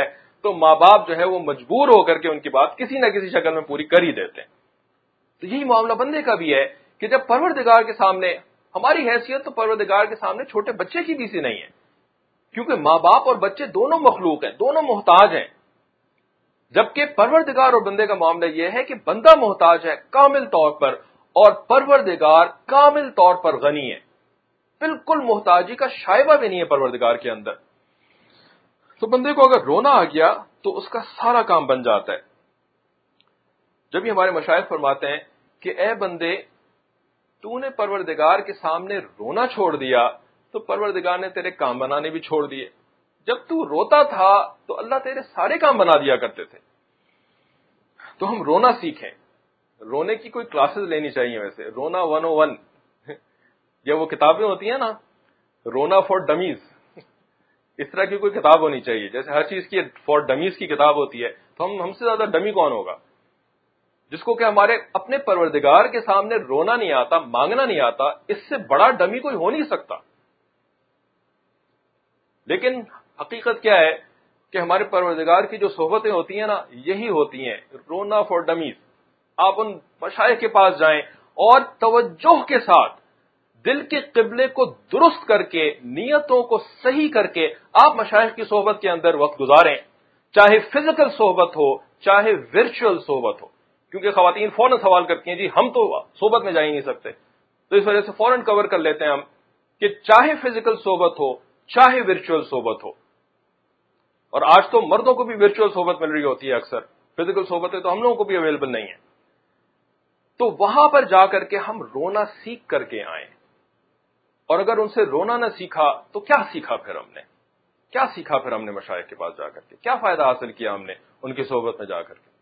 تو ماں باپ جو ہے وہ مجبور ہو کر کے ان کی بات کسی نہ کسی شکل میں پوری کر ہی دیتے ہیں. تو یہی معاملہ بندے کا بھی ہے کہ جب پروردگار کے سامنے ہماری حیثیت تو پروردگار کے سامنے چھوٹے بچے کی بھی سی نہیں ہے، کیونکہ ماں باپ اور بچے دونوں مخلوق ہیں، دونوں محتاج ہیں. جبکہ پروردگار اور بندے کا معاملہ یہ ہے کہ بندہ محتاج ہے کامل طور پر، اور پروردگار کامل طور پر غنی ہے. بالکل محتاجی کا شائبہ بھی نہیں ہے پروردگار کے اندر. تو بندے کو اگر رونا آ گیا تو اس کا سارا کام بن جاتا ہے. جب یہ ہمارے مشائخ فرماتے ہیں کہ اے بندے تو نے پروردگار کے سامنے رونا چھوڑ دیا تو پروردگار نے تیرے کام بنانے بھی چھوڑ دیے. جب تو روتا تھا تو اللہ تیرے سارے کام بنا دیا کرتے تھے. تو ہم رونا سیکھیں. رونے کی کوئی کلاسز لینی چاہیے. ویسے رونا 101 یہ وہ کتابیں ہوتی ہیں نا، رونا فار ڈمیز، اس طرح کی کوئی کتاب ہونی چاہیے. جیسے ہر چیز کی فار ڈمیز کی کتاب ہوتی ہے، تو ہم سے زیادہ ڈمی کون ہوگا جس کو کہ ہمارے اپنے پروردگار کے سامنے رونا نہیں آتا، مانگنا نہیں آتا. اس سے بڑا ڈمی کوئی ہو نہیں سکتا. لیکن حقیقت کیا ہے کہ ہمارے پروردگار کی جو صحبتیں ہوتی ہیں نا، یہی ہوتی ہیں رونا فار ڈمیز. آپ ان مشائخ کے پاس جائیں اور توجہ کے ساتھ دل کے قبلے کو درست کر کے، نیتوں کو صحیح کر کے آپ مشائخ کی صحبت کے اندر وقت گزاریں، چاہے فزیکل صحبت ہو چاہے ورچوئل صحبت ہو. کیونکہ خواتین فوراً سوال کرتی ہیں جی ہم تو صحبت میں جا ہی نہیں سکتے، تو اس وجہ سے فوراً کور کر لیتے ہیں ہم کہ چاہے فزیکل صحبت ہو چاہے ورچوئل صحبت ہو. اور آج تو مردوں کو بھی ورچوئل صحبت مل رہی ہوتی ہے اکثر، فزیکل صحبتیں تو ہم لوگوں کو بھی اویلیبل نہیں ہیں. تو وہاں پر جا کر کے ہم رونا سیکھ کر کے آئیں. اور اگر ان سے رونا نہ سیکھا تو کیا سیکھا پھر ہم نے؟ کیا سیکھا پھر ہم نے مشائخ کے پاس جا کر کے؟ کیا فائدہ حاصل کیا ہم نے ان کی صحبت میں جا کر کے؟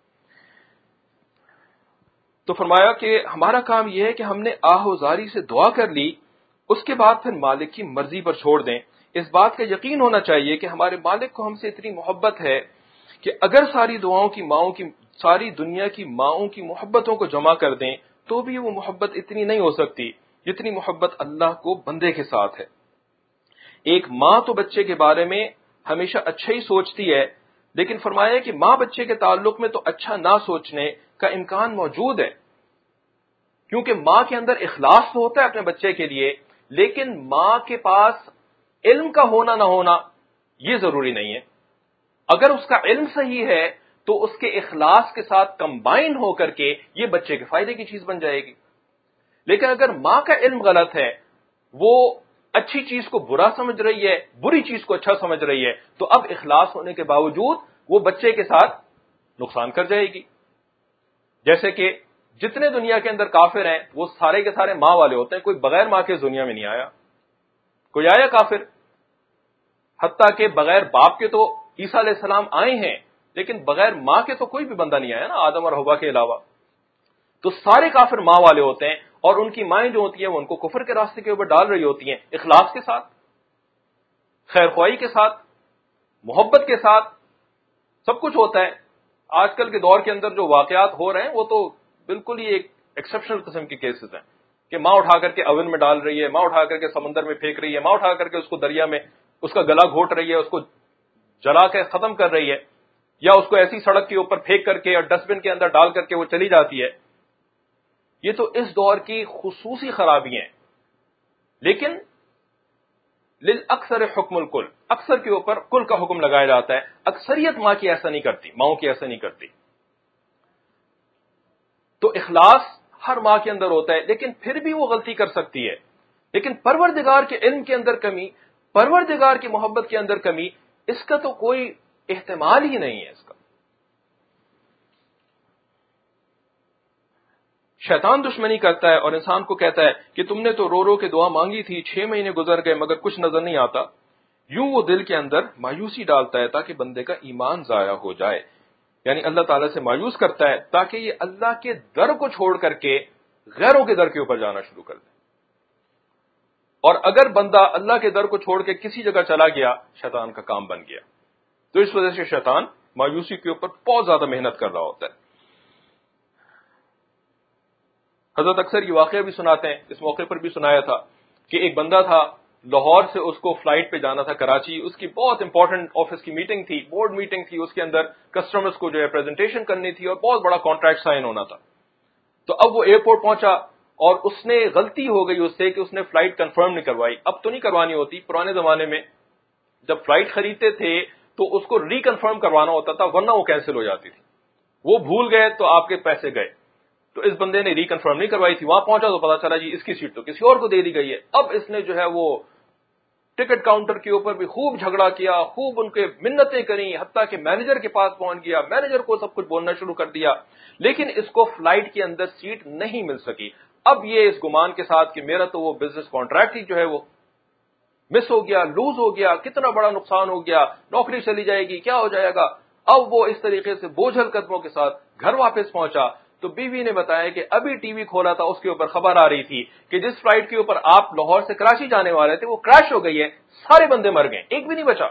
تو فرمایا کہ ہمارا کام یہ ہے کہ ہم نے آہ و زاری سے دعا کر لی، اس کے بعد پھر مالک کی مرضی پر چھوڑ دیں. اس بات کا یقین ہونا چاہیے کہ ہمارے مالک کو ہم سے اتنی محبت ہے کہ اگر ساری دعاؤں کی ماؤں کی، ساری دنیا کی ماؤں کی محبتوں کو جمع کر دیں تو بھی وہ محبت اتنی نہیں ہو سکتی جتنی محبت اللہ کو بندے کے ساتھ ہے. ایک ماں تو بچے کے بارے میں ہمیشہ اچھا ہی سوچتی ہے، لیکن فرمایا کہ ماں بچے کے تعلق میں تو اچھا نہ سوچنے کا امکان موجود ہے، کیونکہ ماں کے اندر اخلاص تو ہوتا ہے اپنے بچے کے لیے، لیکن ماں کے پاس علم کا ہونا نہ ہونا یہ ضروری نہیں ہے. اگر اس کا علم صحیح ہے تو اس کے اخلاص کے ساتھ کمبائن ہو کر کے یہ بچے کے فائدے کی چیز بن جائے گی. لیکن اگر ماں کا علم غلط ہے، وہ اچھی چیز کو برا سمجھ رہی ہے، بری چیز کو اچھا سمجھ رہی ہے، تو اب اخلاص ہونے کے باوجود وہ بچے کے ساتھ نقصان کر جائے گی. جیسے کہ جتنے دنیا کے اندر کافر ہیں وہ سارے کے سارے ماں والے ہوتے ہیں. کوئی بغیر ماں کے دنیا میں نہیں آیا. کوئی آیا کافر؟ حتیٰ کہ بغیر باپ کے تو عیسیٰ علیہ السلام آئے ہیں، لیکن بغیر ماں کے تو کوئی بھی بندہ نہیں آیا نا، آدم اور حوا کے علاوہ. تو سارے کافر ماں والے ہوتے ہیں، اور ان کی مائیں جو ہوتی ہیں وہ ان کو کفر کے راستے کے اوپر ڈال رہی ہوتی ہیں. اخلاص کے ساتھ، خیر خواہی کے ساتھ، محبت کے ساتھ سب کچھ ہوتا ہے. آج کل کے دور کے اندر جو واقعات ہو رہے ہیں وہ تو بالکل ہی ایک ایکسیپشنل قسم کے کیسز ہیں کہ ماں اٹھا کر کے اوون میں ڈال رہی ہے، ماں اٹھا کر کے سمندر میں پھینک رہی ہے، ماں اٹھا کر کے اس کو دریا میں اس کا گلا گھونٹ رہی ہے، اس کو جلا کے ختم کر رہی ہے، یا اس کو ایسی سڑک کے اوپر پھینک کر کے اور ڈسٹ بن کے اندر ڈال کر کے وہ چلی جاتی ہے. یہ تو اس دور کی خصوصی خرابی ہیں. لیکن للاکثر حکم الکل، اکثر کے اوپر کل کا حکم لگایا جاتا ہے. اکثریت ماں کی ایسا نہیں کرتی، ماؤں کی ایسا نہیں کرتی. تو اخلاص ہر ماں کے اندر ہوتا ہے، لیکن پھر بھی وہ غلطی کر سکتی ہے. لیکن پروردگار کے علم کے اندر کمی، پروردگار کی محبت کے اندر کمی، اس کا تو کوئی احتمال ہی نہیں ہے. اس کا شیطان دشمنی کرتا ہے اور انسان کو کہتا ہے کہ تم نے تو رو رو کے دعا مانگی تھی، 6 مہینے گزر گئے مگر کچھ نظر نہیں آتا. یوں وہ دل کے اندر مایوسی ڈالتا ہے تاکہ بندے کا ایمان ضائع ہو جائے. یعنی اللہ تعالیٰ سے مایوس کرتا ہے تاکہ یہ اللہ کے در کو چھوڑ کر کے غیروں کے در کے اوپر جانا شروع کر دے. اور اگر بندہ اللہ کے در کو چھوڑ کے کسی جگہ چلا گیا، شیطان کا کام بن گیا. تو اس وجہ سے شیطان مایوسی کے اوپر بہت زیادہ محنت کر رہا ہوتا ہے. حضرت اکثر یہ واقعہ بھی سناتے ہیں، اس موقع پر بھی سنایا تھا کہ ایک بندہ تھا، لاہور سے اس کو فلائٹ پہ جانا تھا کراچی، اس کی بہت امپورٹنٹ آفس کی میٹنگ تھی، بورڈ میٹنگ تھی، اس کے اندر کسٹمرز کو جو ہے پریزنٹیشن کرنی تھی اور بہت بڑا کانٹریکٹ سائن ہونا تھا. تو اب وہ ایئرپورٹ پہنچا اور اس نے غلطی ہو گئی اس سے کہ اس نے فلائٹ کنفرم نہیں کروائی. اب تو نہیں کروانی ہوتی، پرانے زمانے میں جب فلائٹ خریدتے تھے تو اس کو ری کنفرم کروانا ہوتا تھا ورنہ وہ کینسل ہو جاتی تھی. وہ بھول گئے تو آپ کے پیسے گئے. تو اس بندے نے ری کنفرم نہیں کروائی تھی، وہاں پہنچا تو پتا چلا جی اس کی سیٹ تو کسی اور کو دے دی گئی ہے. اب اس نے جو ہے وہ ٹکٹ کاؤنٹر کے اوپر بھی خوب جھگڑا کیا، خوب ان کے منتیں کریں، حتیٰ کہ مینیجر کے پاس پہنچ گیا، مینیجر کو سب کچھ بولنا شروع کر دیا، لیکن اس کو فلائٹ کے اندر سیٹ نہیں مل سکی. اب یہ اس گمان کے ساتھ کہ میرا تو وہ بزنس کانٹریکٹ ہی جو ہے وہ مس ہو گیا، لوز ہو گیا، کتنا بڑا نقصان ہو گیا، نوکری چلی جائے گی، کیا ہو جائے گا. اب وہ اس طریقے سے بوجھل قدموں کے ساتھ گھر واپس پہنچا تو بیوی نے بتایا کہ ابھی ٹی وی کھولا تھا، اس کے اوپر خبر آ رہی تھی کہ جس فلائٹ کے اوپر آپ لاہور سے کراچی جانے والے تھے وہ کریش ہو گئی ہے، سارے بندے مر گئے، ایک بھی نہیں بچا.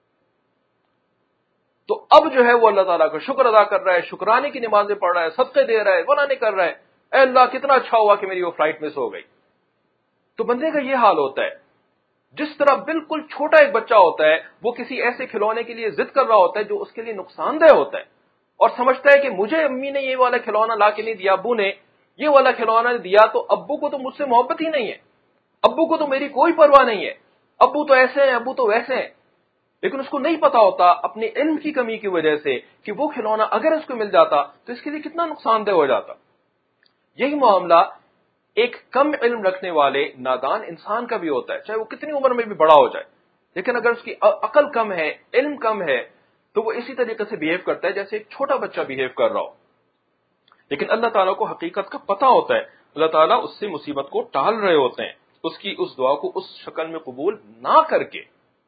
تو اب جو ہے وہ اللہ تعالیٰ کا شکر ادا کر رہا ہے، شکرانے کی نمازیں پڑھ رہا ہے، صدقے دے رہا ہے، گناہ نہیں کر رہا ہے. اے اللہ کتنا اچھا ہوا کہ میری وہ فلائٹ مس ہو گئی. تو بندے کا یہ حال ہوتا ہے. جس طرح بالکل چھوٹا ایک بچہ ہوتا ہے وہ کسی ایسے کھلونے کے لیے ضد کر رہا ہوتا ہے جو اس کے لیے نقصان دہ ہوتا ہے اور سمجھتا ہے کہ مجھے امی نے یہ والا کھلونا لا کے نہیں دیا، ابو نے یہ والا کھلونا دیا تو ابو کو تو مجھ سے محبت ہی نہیں ہے، ابو کو تو میری کوئی پرواہ نہیں ہے، ابو تو ایسے ہیں، ابو تو ویسے ہیں. لیکن اس کو نہیں پتا ہوتا اپنے علم کی کمی کی وجہ سے کہ وہ کھلونا اگر اس کو مل جاتا تو اس کے لیے کتنا نقصان دہ ہو جاتا. یہی معاملہ ایک کم علم رکھنے والے نادان انسان کا بھی ہوتا ہے، چاہے وہ کتنی عمر میں بھی بڑا ہو جائے، لیکن اگر اس کی عقل کم ہے، علم کم ہے تو وہ اسی طریقے سے بہیو کرتا ہے جیسے ایک چھوٹا بچہ بہیو کر رہا ہو. لیکن اللہ تعالیٰ کو حقیقت کا پتہ ہوتا ہے، اللہ تعالیٰ اس سے مصیبت کو ٹال رہے ہوتے ہیں اس کی اس دعا کو اس شکل میں قبول نہ کر کے.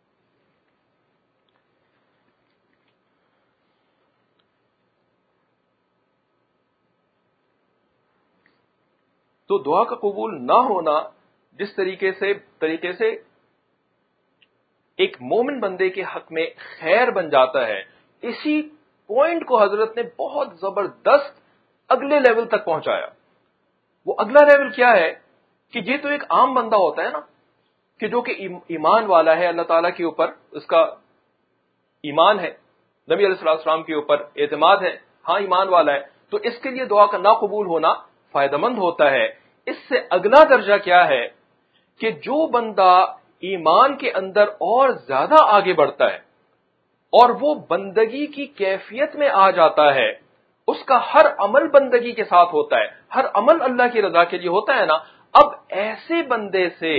تو دعا کا قبول نہ ہونا جس طریقے سے ایک مومن بندے کے حق میں خیر بن جاتا ہے، اسی پوائنٹ کو حضرت نے بہت زبردست اگلے لیول تک پہنچایا. وہ اگلا لیول کیا ہے کہ یہ تو ایک عام بندہ ہوتا ہے نا کہ جو کہ ایمان والا ہے، اللہ تعالیٰ کے اوپر اس کا ایمان ہے، نبی علیہ السلام کے اوپر اعتماد ہے، ہاں ایمان والا ہے، تو اس کے لیے دعا کا نہ قبول ہونا فائدہ مند ہوتا ہے. اس سے اگلا درجہ کیا ہے کہ جو بندہ ایمان کے اندر اور زیادہ آگے بڑھتا ہے اور وہ بندگی کی کیفیت میں آ جاتا ہے، اس کا ہر عمل بندگی کے ساتھ ہوتا ہے، ہر عمل اللہ کی رضا کے لیے ہوتا ہے نا. اب ایسے بندے سے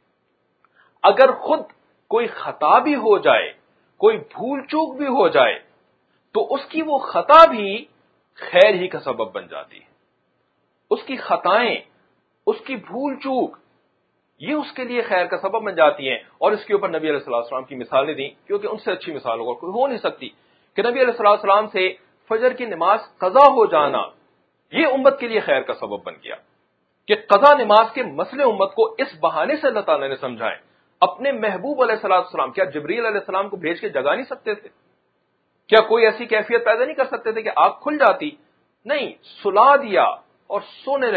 اگر خود کوئی خطا بھی ہو جائے، کوئی بھول چوک بھی ہو جائے تو اس کی وہ خطا بھی خیر ہی کا سبب بن جاتی ہے. اس کی خطائیں، اس کی بھول چوک یہ اس کے لیے خیر کا سبب بن جاتی ہیں. اور اس کے اوپر نبی علیہ السلام کی مثالیں دیں کیونکہ ان سے اچھی مثال اور کوئی ہو نہیں سکتی کہ نبی علیہ السلام سے فجر کی نماز قضا ہو جانا یہ امت کے لیے خیر کا سبب بن گیا کہ قضا نماز کے مسئلے امت کو اس بہانے سے اللہ تعالی نے سمجھائے. اپنے محبوب علیہ السلام کیا جبریل علیہ السلام کو بھیج کے جگا نہیں سکتے تھے؟ کیا کوئی ایسی کیفیت پیدا نہیں کر سکتے تھے کہ آنکھ کھل جاتی؟ نہیں، سلا دیا اور سوئے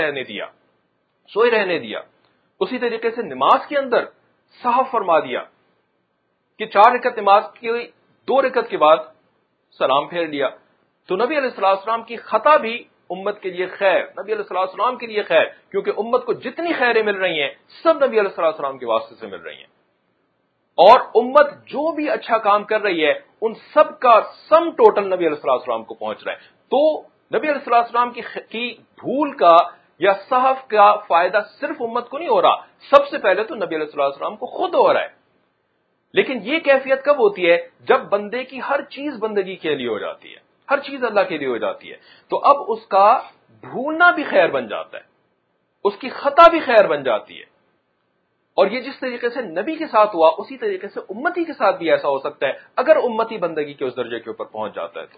رہنے دیا. اسی طریقے سے نماز کے اندر صاف فرما دیا کہ 4 رکعت نماز کی 2 رکعت کے بعد سلام پھیر لیا. تو نبی علیہ السلام کی خطا بھی امت کے لیے خیر، نبی علیہ السلام کے لیے خیر، کیونکہ امت کو جتنی خیریں مل رہی ہیں سب نبی علیہ السلام کے واسطے سے مل رہی ہیں. اور امت جو بھی اچھا کام کر رہی ہے ان سب کا سم ٹوٹل نبی علیہ السلام کو پہنچ رہا ہے. تو نبی علیہ السلام کی بھول کا یا صحف کا فائدہ صرف امت کو نہیں ہو رہا، سب سے پہلے تو نبی علیہ السلام کو خود ہو رہا ہے. لیکن یہ کیفیت کب ہوتی ہے؟ جب بندے کی ہر چیز بندگی کے لیے ہو جاتی ہے، ہر چیز اللہ کے لیے ہو جاتی ہے، تو اب اس کا بھولنا بھی خیر بن جاتا ہے، اس کی خطا بھی خیر بن جاتی ہے. اور یہ جس طریقے سے نبی کے ساتھ ہوا اسی طریقے سے امتی کے ساتھ بھی ایسا ہو سکتا ہے اگر امتی بندگی کے اس درجے کے اوپر پہنچ جاتا ہے.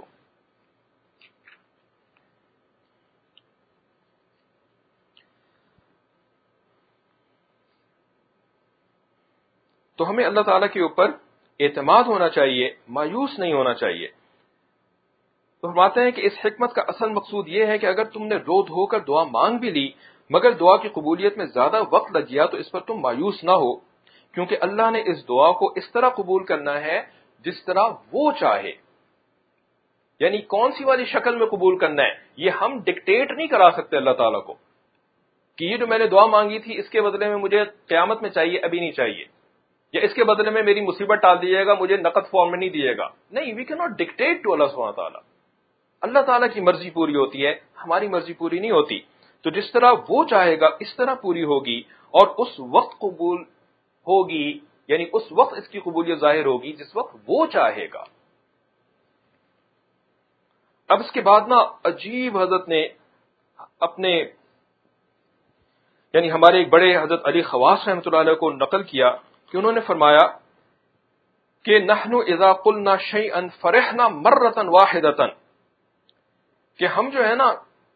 تو ہمیں اللہ تعالیٰ کے اوپر اعتماد ہونا چاہیے، مایوس نہیں ہونا چاہیے. تو فرماتے ہیں کہ اس حکمت کا اصل مقصود یہ ہے کہ اگر تم نے رو دھو کر دعا مانگ بھی لی مگر دعا کی قبولیت میں زیادہ وقت لگ گیا تو اس پر تم مایوس نہ ہو، کیونکہ اللہ نے اس دعا کو اس طرح قبول کرنا ہے جس طرح وہ چاہے. یعنی کون سی والی شکل میں قبول کرنا ہے یہ ہم ڈکٹیٹ نہیں کرا سکتے اللہ تعالیٰ کو کہ یہ جو میں نے دعا مانگی تھی اس کے بدلے میں مجھے قیامت میں چاہیے، ابھی نہیں چاہیے، یا اس کے بدلے میں میری مصیبت ٹال دیجیے گا، مجھے نقد فارم میں نہیں دیے گا. نہیں، we can not dictate to Allah سبحانہ تعالیٰ. اللہ تعالیٰ کی مرضی پوری ہوتی ہے، ہماری مرضی پوری نہیں ہوتی. تو جس طرح وہ چاہے گا اس طرح پوری ہوگی، اور اس وقت قبول ہوگی، یعنی اس وقت اس کی قبولیت ظاہر ہوگی جس وقت وہ چاہے گا. اب اس کے بعد نا عجیب حضرت نے اپنے یعنی ہمارے ایک بڑے حضرت علی خواص رحمۃ اللہ علیہ کو نقل کیا کہ انہوں نے فرمایا کہ نحن اذا قلنا شيئا فرحنا مرة واحدة، کہ ہم جو ہے نا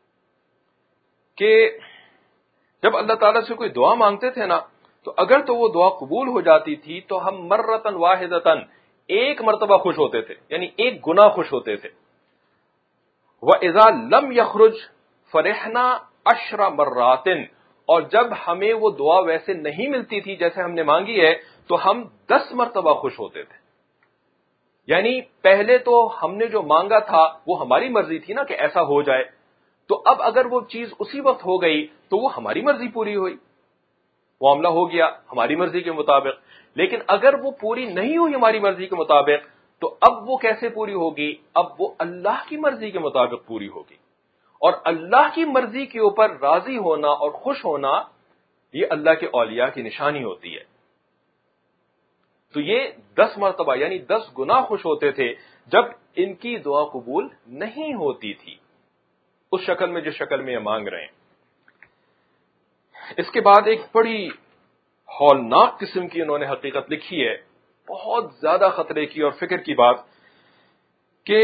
کہ جب اللہ تعالیٰ سے کوئی دعا مانگتے تھے نا تو اگر تو وہ دعا قبول ہو جاتی تھی تو ہم مرة واحدة ایک مرتبہ خوش ہوتے تھے، یعنی ایک گنا خوش ہوتے تھے. وَإِذَا لَمْ يَخْرُجْ فَرِحْنَا 10 مرات، اور جب ہمیں وہ دعا ویسے نہیں ملتی تھی جیسے ہم نے مانگی ہے تو ہم 10 مرتبہ خوش ہوتے تھے. یعنی پہلے تو ہم نے جو مانگا تھا وہ ہماری مرضی تھی نا کہ ایسا ہو جائے، تو اب اگر وہ چیز اسی وقت ہو گئی تو وہ ہماری مرضی پوری ہوئی، معاملہ ہو گیا ہماری مرضی کے مطابق. لیکن اگر وہ پوری نہیں ہوئی ہماری مرضی کے مطابق تو اب وہ کیسے پوری ہوگی؟ اب وہ اللہ کی مرضی کے مطابق پوری ہوگی. اور اللہ کی مرضی کے اوپر راضی ہونا اور خوش ہونا یہ اللہ کے اولیاء کی نشانی ہوتی ہے. تو یہ 10 مرتبہ یعنی 10 گنا خوش ہوتے تھے جب ان کی دعا قبول نہیں ہوتی تھی اس شکل میں جس شکل میں یہ مانگ رہے ہیں. اس کے بعد ایک بڑی ہولناک قسم کی انہوں نے حقیقت لکھی ہے، بہت زیادہ خطرے کی اور فکر کی بات، کہ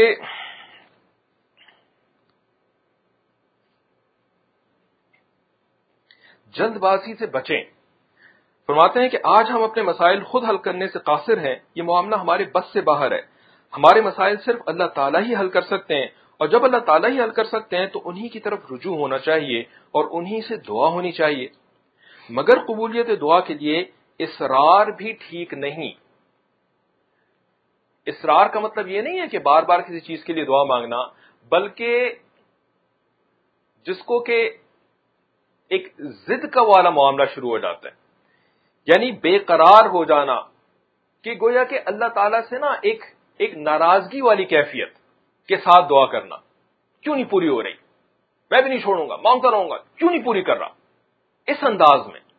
جلد بازی سے بچیں. فرماتے ہیں کہ آج ہم اپنے مسائل خود حل کرنے سے قاصر ہیں، یہ معاملہ ہمارے بس سے باہر ہے. ہمارے مسائل صرف اللہ تعالیٰ ہی حل کر سکتے ہیں، اور جب اللہ تعالیٰ ہی حل کر سکتے ہیں تو انہی کی طرف رجوع ہونا چاہیے اور انہی سے دعا ہونی چاہیے. مگر قبولیت دعا کے لیے اصرار بھی ٹھیک نہیں. اصرار کا مطلب یہ نہیں ہے کہ بار بار کسی چیز کے لیے دعا مانگنا، بلکہ جس کو کہ ایک ضد کا والا معاملہ شروع ہو جاتا ہے، یعنی بے قرار ہو جانا، کہ گویا کہ اللہ تعالیٰ سے نا ایک ناراضگی والی کیفیت کے ساتھ دعا کرنا. کیوں نہیں پوری ہو رہی؟ میں بھی نہیں چھوڑوں گا، مانگتا رہوں گا، کیوں نہیں پوری کر رہا؟ اس انداز میں.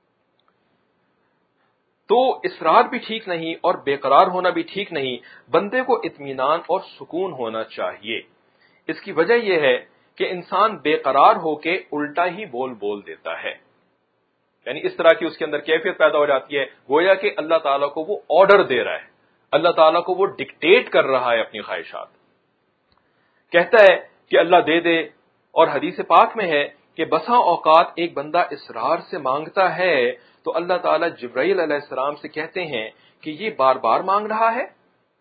تو اصرار بھی ٹھیک نہیں اور بے قرار ہونا بھی ٹھیک نہیں. بندے کو اطمینان اور سکون ہونا چاہیے. اس کی وجہ یہ ہے کہ انسان بے قرار ہو کے الٹا ہی بول دیتا ہے، یعنی اس طرح کی اس کے اندر کیفیت پیدا ہو جاتی ہے گویا کہ اللہ تعالیٰ کو وہ آرڈر دے رہا ہے، اللہ تعالیٰ کو وہ ڈکٹیٹ کر رہا ہے اپنی خواہشات. کہتا ہے کہ اللہ دے دے، اور حدیث پاک میں ہے کہ بسا اوقات ایک بندہ اصرار سے مانگتا ہے تو اللہ تعالیٰ جبرائیل علیہ السلام سے کہتے ہیں کہ یہ بار بار مانگ رہا ہے.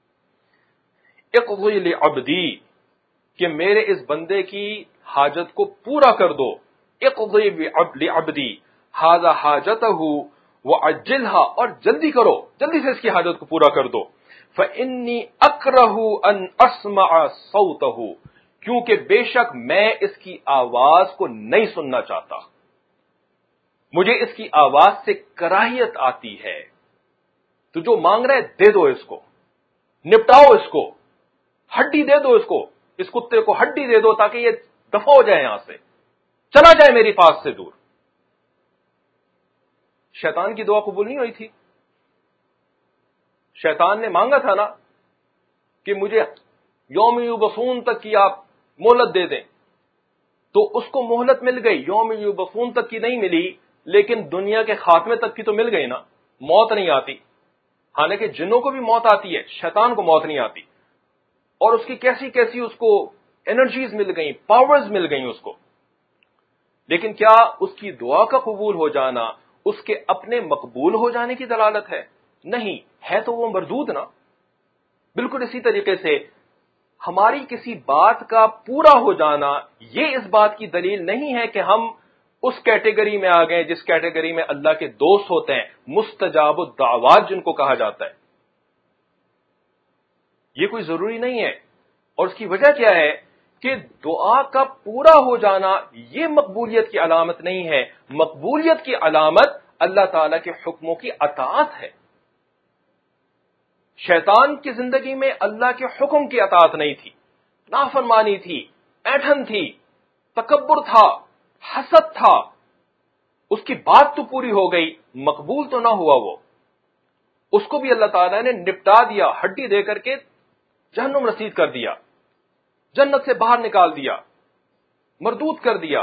اقضی لعبدی، کہ میرے اس بندے کی حاجت کو پورا کر دو. اقضی لعبدی ھذا حاجتہ وعجلھا، اور جلدی کرو، جلدی سے اس کی حاجت کو پورا کر دو. فإنی اکرہ ان اسمع صوتہ، کیونکہ بے شک میں اس کی آواز کو نہیں سننا چاہتا، مجھے اس کی آواز سے کراہیت آتی ہے. تو جو مانگ رہے دے دو، اس کو نپٹاؤ، اس کو ہڈی دے دو، اس کتے کو ہڈی دے دو تاکہ یہ دفع ہو جائے، یہاں سے چلا جائے میری پاس سے دور. شیطان کی دعا قبول نہیں ہوئی تھی. شیطان نے مانگا تھا نا کہ مجھے یوم یوبسون تک کی آپ مہلت دے دیں، تو اس کو مہلت مل گئی. یوم یوبسون تک کی نہیں ملی، لیکن دنیا کے خاتمے تک کی تو مل گئی نا. موت نہیں آتی، حالانکہ جنوں کو بھی موت آتی ہے، شیطان کو موت نہیں آتی. اور اس کی کیسی کیسی اس کو انرجیز مل گئیں، پاورز مل گئیں اس کو. لیکن کیا اس کی دعا کا قبول ہو جانا اس کے اپنے مقبول ہو جانے کی دلالت ہے؟ نہیں ہے، تو وہ مردود نا. بالکل اسی طریقے سے ہماری کسی بات کا پورا ہو جانا یہ اس بات کی دلیل نہیں ہے کہ ہم اس کیٹیگری میں آ گئے جس کیٹیگری میں اللہ کے دوست ہوتے ہیں، مستجاب الدعوات جن کو کہا جاتا ہے۔ یہ کوئی ضروری نہیں ہے، اور اس کی وجہ کیا ہے کہ دعا کا پورا ہو جانا یہ مقبولیت کی علامت نہیں ہے، مقبولیت کی علامت اللہ تعالی کے حکموں کی اطاعت ہے۔ شیطان کی زندگی میں اللہ کے حکم کی اطاعت نہیں تھی، نافرمانی تھی، ایٹھن تھی، تکبر تھا، حسد تھا۔ اس کی بات تو پوری ہو گئی، مقبول تو نہ ہوا وہ، اس کو بھی اللہ تعالیٰ نے نپٹا دیا، ہڈی دے کر کے جہنم رسید کر دیا، جنت سے باہر نکال دیا، مردود کر دیا۔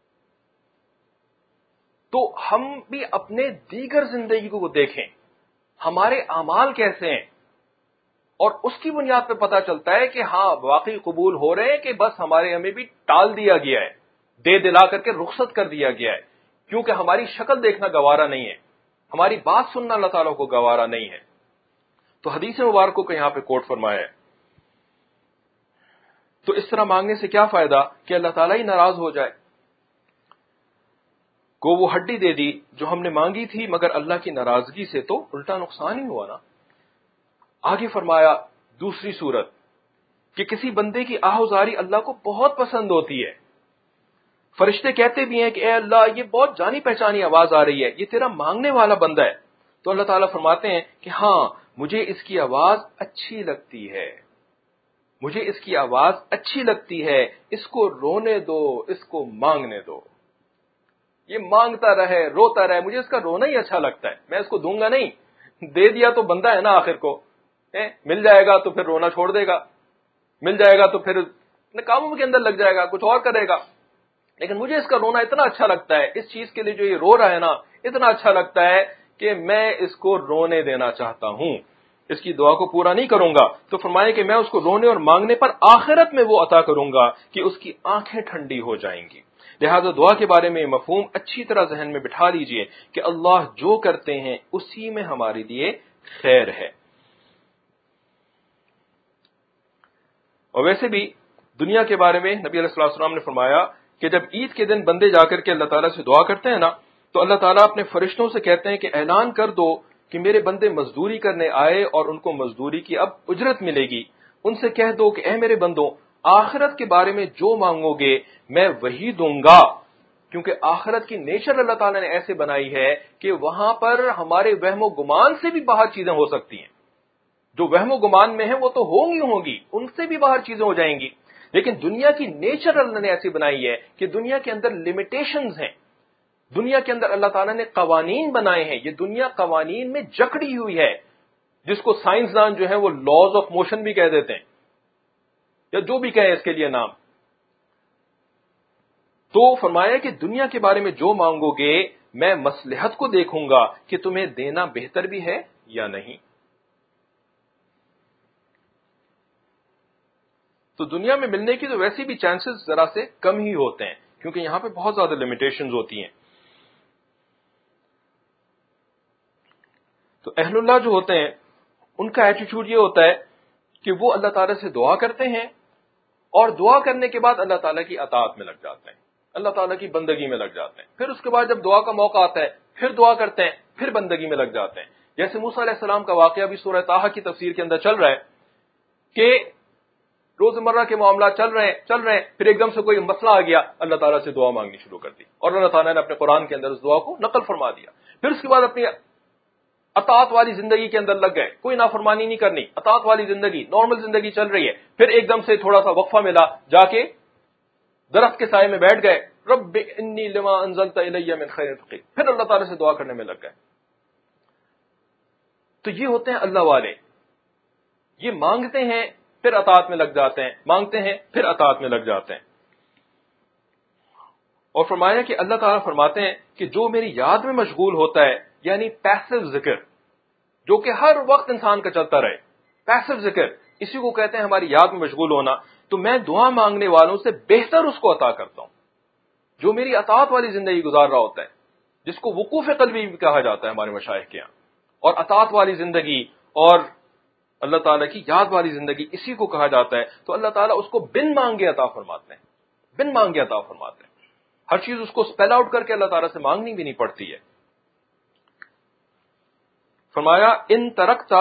تو ہم بھی اپنے دیگر زندگی کو دیکھیں، ہمارے اعمال کیسے ہیں، اور اس کی بنیاد پہ پتہ چلتا ہے کہ ہاں واقعی قبول ہو رہے ہیں کہ بس ہمارے ہمیں بھی ٹال دیا گیا ہے، دے دلا کر کے رخصت کر دیا گیا ہے، کیونکہ ہماری شکل دیکھنا گوارا نہیں ہے، ہماری بات سننا اللہ تعالیٰ کو گوارا نہیں ہے۔ تو حدیث مبارکوں کو یہاں پہ کوٹ فرمایا ہے۔ تو اس طرح مانگنے سے کیا فائدہ کہ اللہ تعالیٰ ہی ناراض ہو جائے۔ کو وہ ہڈی دے دی جو ہم نے مانگی تھی، مگر اللہ کی ناراضگی سے تو الٹا نقصان ہی ہوا نا۔ آگے فرمایا دوسری صورت کہ کسی بندے کی آہوزاری اللہ کو بہت پسند ہوتی ہے۔ فرشتے کہتے بھی ہیں کہ اے اللہ یہ بہت جانی پہچانی آواز آ رہی ہے، یہ تیرا مانگنے والا بندہ ہے۔ تو اللہ تعالیٰ فرماتے ہیں کہ ہاں مجھے اس کی آواز اچھی لگتی ہے، مجھے اس کی آواز اچھی لگتی ہے، اس کو رونے دو، اس کو مانگنے دو، یہ مانگتا رہے، روتا رہے، مجھے اس کا رونا ہی اچھا لگتا ہے، میں اس کو دوں گا نہیں، دے دیا تو بندہ ہے نا آخر کو، مل جائے گا تو پھر رونا چھوڑ دے گا، مل جائے گا تو پھر اپنے کاموں کے اندر لگ جائے گا، کچھ اور کرے گا۔ لیکن مجھے اس کا رونا اتنا اچھا لگتا ہے، اس چیز کے لیے جو یہ رو رہا ہے نا اتنا اچھا لگتا ہے کہ میں اس کو رونے دینا چاہتا ہوں، اس کی دعا کو پورا نہیں کروں گا۔ تو فرمائے کہ میں اس کو رونے اور مانگنے پر آخرت میں وہ عطا کروں گا کہ اس کی آنکھیں ٹھنڈی ہو جائیں گی۔ لہذا دعا کے بارے میں یہ مفہوم اچھی طرح ذہن میں بٹھا لیجئے کہ اللہ جو کرتے ہیں اسی میں ہمارے لیے خیر ہے۔ اور ویسے بھی دنیا کے بارے میں نبی علیہ الصلوۃ والسلام نے فرمایا کہ جب عید کے دن بندے جا کر کے اللہ تعالیٰ سے دعا کرتے ہیں نا تو اللہ تعالیٰ اپنے فرشتوں سے کہتے ہیں کہ اعلان کر دو کہ میرے بندے مزدوری کرنے آئے اور ان کو مزدوری کی اب اجرت ملے گی، ان سے کہہ دو کہ اے میرے بندوں آخرت کے بارے میں جو مانگو گے میں وہی دوں گا، کیونکہ آخرت کی نیچر اللہ تعالیٰ نے ایسے بنائی ہے کہ وہاں پر ہمارے وہم و گمان سے بھی باہر چیزیں ہو سکتی ہیں، جو وہم و گمان میں ہیں وہ تو ہوگی، ان سے بھی باہر چیزیں ہو جائیں گی، لیکن دنیا کی نیچر اللہ نے ایسی بنائی ہے کہ دنیا کے اندر لمیٹیشنز ہیں، دنیا کے اندر اللہ تعالیٰ نے قوانین بنائے ہیں، یہ دنیا قوانین میں جکڑی ہوئی ہے، جس کو سائنسدان جو ہے وہ لاز آف موشن بھی کہہ دیتے ہیں یا جو بھی کہیں اس کے لیے نام۔ تو فرمایا کہ دنیا کے بارے میں جو مانگو گے میں مصلحت کو دیکھوں گا کہ تمہیں دینا بہتر بھی ہے یا نہیں۔ تو دنیا میں ملنے کی تو ویسے بھی چانسز ذرا سے کم ہی ہوتے ہیں کیونکہ یہاں پہ بہت زیادہ لمیٹیشنز ہوتی ہیں۔ تو اہل اللہ جو ہوتے ہیں ان کا ایٹیٹیوڈ یہ ہوتا ہے کہ وہ اللہ تعالیٰ سے دعا کرتے ہیں اور دعا کرنے کے بعد اللہ تعالیٰ کی اطاعت میں لگ جاتے ہیں، اللہ تعالیٰ کی بندگی میں لگ جاتے ہیں، پھر اس کے بعد جب دعا کا موقع آتا ہے پھر دعا کرتے ہیں، پھر بندگی میں لگ جاتے ہیں۔ جیسے موسیٰ علیہ السلام کا واقعہ بھی سورہ طٰہٰ کی تفسیر کے اندر چل رہا ہے کہ روزمرہ کے معاملات چل رہے ہیں، پھر ایک دم سے کوئی مسئلہ آ گیا، اللہ تعالیٰ سے دعا مانگنی شروع کر دی اور اللہ تعالیٰ نے اپنے قرآن کے اندر اس دعا کو نقل فرما دیا۔ پھر اس کے بعد اپنی اطاعت والی زندگی کے اندر لگ گئے، کوئی نافرمانی نہیں کرنی، اطاعت والی زندگی، نارمل زندگی چل رہی ہے۔ پھر ایک دم سے تھوڑا سا وقفہ ملا، جا کے درخت کے سائے میں بیٹھ گئے، رب انی لما انزلت الی من خیر فقیر، پھر اللہ تعالیٰ سے دعا کرنے میں لگ گئے۔ تو یہ ہوتے ہیں اللہ والے، یہ مانگتے ہیں پھر اطاعت میں لگ جاتے ہیں، مانگتے ہیں پھر اطاعت میں لگ جاتے ہیں۔ اور فرمایا کہ اللہ تعالیٰ فرماتے ہیں کہ جو میری یاد میں مشغول ہوتا ہے، یعنی پیسو ذکر، جو کہ ہر وقت انسان کا چلتا رہے، پیسو ذکر اسی کو کہتے ہیں ہماری یاد میں مشغول ہونا، تو میں دعا مانگنے والوں سے بہتر اس کو عطا کرتا ہوں، جو میری اطاعت والی زندگی گزار رہا ہوتا ہے، جس کو وقوف قلبی بھی کہا جاتا ہے ہمارے مشائخ کے یہاں، اور اطاعت والی زندگی اور اللہ تعالیٰ کی یاد والی زندگی اسی کو کہا جاتا ہے۔ تو اللہ تعالیٰ اس کو بن مانگے عطا فرماتے ہیں، بن مانگے عطا فرماتے ہیں۔ ہر چیز اس کو اسپیل آؤٹ کر کے اللہ تعالیٰ سے مانگنی بھی نہیں پڑتی ہے. فرمایا ان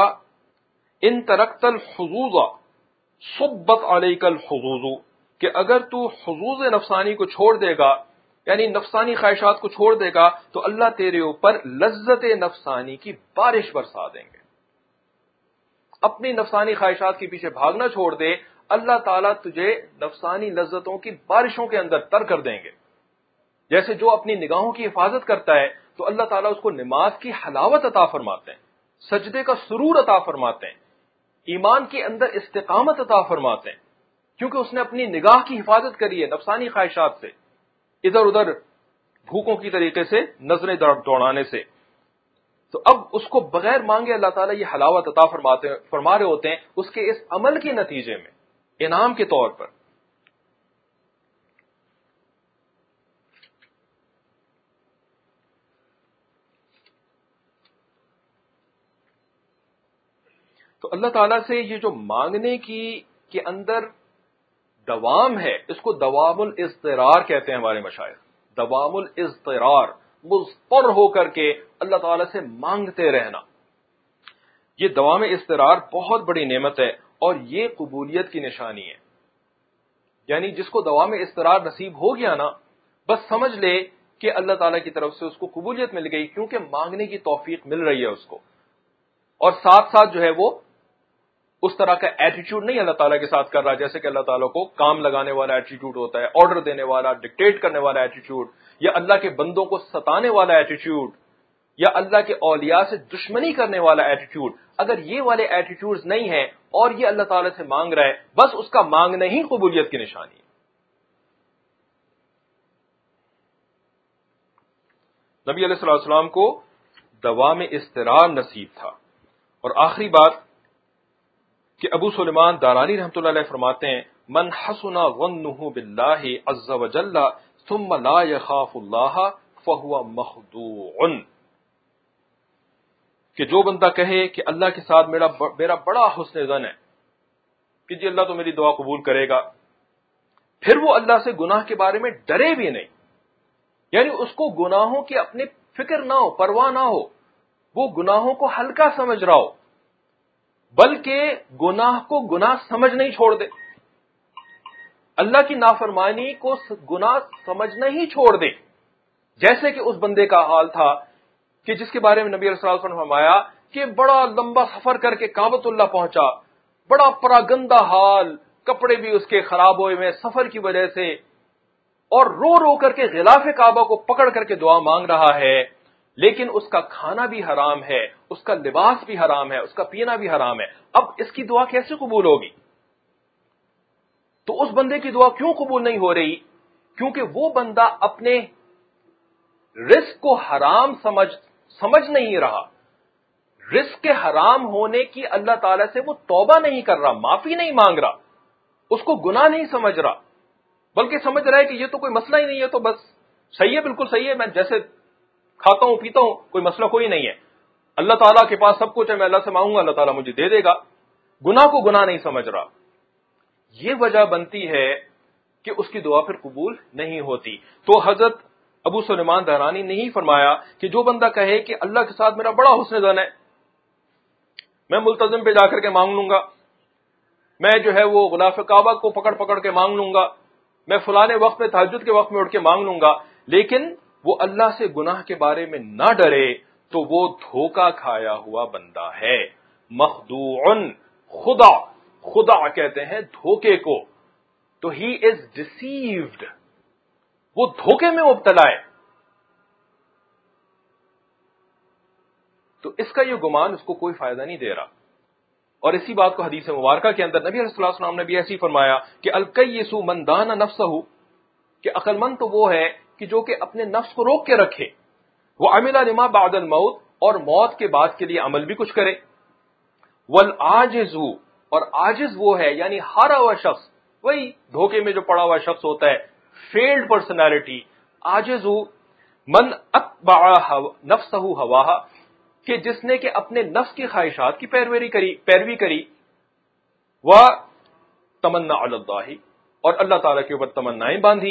ترکت الحظوظ صبت علیک الحظوظ، کہ اگر تو حظوظ نفسانی کو چھوڑ دے گا، یعنی نفسانی خواہشات کو چھوڑ دے گا، تو اللہ تیرے اوپر لذت نفسانی کی بارش برسا دیں گے. اپنی نفسانی خواہشات کے پیچھے بھاگنا چھوڑ دے، اللہ تعالیٰ تجھے نفسانی لذتوں کی بارشوں کے اندر تر کر دیں گے. جیسے جو اپنی نگاہوں کی حفاظت کرتا ہے تو اللہ تعالیٰ اس کو نماز کی حلاوت عطا فرماتے ہیں، سجدے کا سرور عطا فرماتے ہیں، ایمان کے اندر استقامت عطا فرماتے ہیں، کیونکہ اس نے اپنی نگاہ کی حفاظت کری ہے نفسانی خواہشات سے، ادھر ادھر بھوکوں کی طریقے سے نظریں دوڑانے سے. تو اب اس کو بغیر مانگے اللہ تعالیٰ یہ حلاوت عطا فرما رہے ہوتے ہیں اس کے اس عمل کے نتیجے میں، انعام کے طور پر. تو اللہ تعالیٰ سے یہ جو مانگنے کی کے اندر دوام ہے، اس کو دوام الاضطرار کہتے ہیں ہمارے مشائخ. دوام الاضطرار، مضطر ہو کر کے اللہ تعالیٰ سے مانگتے رہنا، یہ دوام اضطرار بہت بڑی نعمت ہے اور یہ قبولیت کی نشانی ہے. یعنی جس کو دوام اضطرار نصیب ہو گیا نا، بس سمجھ لے کہ اللہ تعالیٰ کی طرف سے اس کو قبولیت مل گئی، کیونکہ مانگنے کی توفیق مل رہی ہے اس کو. اور ساتھ ساتھ جو ہے وہ اس طرح کا ایٹیٹیوڈ نہیں اللہ تعالیٰ کے ساتھ کر رہا جیسے کہ اللہ تعالیٰ کو کام لگانے والا ایٹیٹیوڈ ہوتا ہے، آرڈر دینے والا، ڈکٹیٹ کرنے والا ایٹیٹیوڈ، یا اللہ کے بندوں کو ستانے والا ایٹیٹیوڈ، یا اللہ کے اولیاء سے دشمنی کرنے والا ایٹیٹیوڈ. اگر یہ والے ایٹیٹیوڈز نہیں ہیں اور یہ اللہ تعالیٰ سے مانگ رہا ہے، بس اس کا مانگنا ہی قبولیت کی نشانی ہے. نبی علیہ الصلوۃ والسلام کو دوام اضطرار نصیب تھا. اور آخری بات کہ ابو سلیمان دارانی رحمۃ اللہ علیہ فرماتے ہیں من حسن ظنه باللہ عز وجل ثم لا يخاف اللہ فهو مخدوع، کہ جو بندہ کہے کہ اللہ کے ساتھ میرا بڑا حسن ظن ہے کہ جی اللہ تو میری دعا قبول کرے گا، پھر وہ اللہ سے گناہ کے بارے میں ڈرے بھی نہیں، یعنی اس کو گناہوں کی اپنے فکر نہ ہو، پرواہ نہ ہو، وہ گناہوں کو ہلکا سمجھ رہا ہو، بلکہ گناہ کو گناہ سمجھ نہیں چھوڑ دے، اللہ کی نافرمانی کو گناہ سمجھنا ہی چھوڑ دے. جیسے کہ اس بندے کا حال تھا کہ جس کے بارے میں نبی علیہ الصلوۃ والسلام نے فرمایا کہ بڑا لمبا سفر کر کے کعبۃ اللہ پہنچا، بڑا پراگندہ حال، کپڑے بھی اس کے خراب ہوئے ہوئے سفر کی وجہ سے، اور رو رو کر کے غلاف کعبہ کو پکڑ کر کے دعا مانگ رہا ہے، لیکن اس کا کھانا بھی حرام ہے، اس کا لباس بھی حرام ہے، اس کا پینا بھی حرام ہے. اب اس کی دعا کیسے قبول ہوگی؟ تو اس بندے کی دعا کیوں قبول نہیں ہو رہی؟ کیونکہ وہ بندہ اپنے رزق کو حرام سمجھ نہیں رہا، رزق کے حرام ہونے کی اللہ تعالیٰ سے وہ توبہ نہیں کر رہا، معافی نہیں مانگ رہا، اس کو گناہ نہیں سمجھ رہا، بلکہ سمجھ رہا ہے کہ یہ تو کوئی مسئلہ ہی نہیں ہے، تو بس صحیح ہے، بالکل صحیح ہے، میں جیسے کھاتا ہوں پیتا ہوں کوئی مسئلہ کوئی نہیں ہے، اللہ تعالیٰ کے پاس سب کچھ ہے، میں اللہ سے مانگوں گا اللہ تعالیٰ مجھے دے دے گا. گناہ کو گناہ نہیں سمجھ رہا. یہ وجہ بنتی ہے کہ اس کی دعا پھر قبول نہیں ہوتی. تو حضرت ابو سلیمان دہرانی نے ہی فرمایا کہ جو بندہ کہے کہ اللہ کے ساتھ میرا بڑا حسن ظن ہے، میں ملتزم پہ جا کر کے مانگ لوں گا، میں جو ہے وہ غلاف کعبہ کو پکڑ کے مانگ لوں گا، میں فلانے وقت میں تہجد کے وقت میں اٹھ کے مانگ لوں گا، لیکن وہ اللہ سے گناہ کے بارے میں نہ ڈرے، تو وہ دھوکہ کھایا ہوا بندہ ہے. مخدوع، خدا کہتے ہیں دھوکے کو، تو ہی از ڈیسیوڈ، وہ دھوکے میں مبتلا ہے. تو اس کا یہ گمان اس کو کوئی فائدہ نہیں دے رہا. اور اسی بات کو حدیث مبارکہ کے اندر نبی علیہ الصلوۃ والسلام نے بھی ایسی فرمایا کہ الکیس من دان نفسہ، کہ عقل مند تو وہ ہے کہ جو کہ اپنے نفس کو روک کے رکھے، وہ عمل لما بعد الموت، اور موت کے بعد کے لیے عمل بھی کچھ کرے، والعاجز، اور عاجز وہ ہے یعنی ہارا ہوا شخص، وہی دھوکے میں جو پڑا ہوا شخص ہوتا ہے، فیلڈ پرسنالٹی، عاجز من اتبع نفسہ ہواہا، کہ جس نے کہ اپنے نفس کی خواہشات کی پیروی کری، وہ تمنا علی اللہ، اور اللہ تعالیٰ کے اوپر تمنائیں باندھی،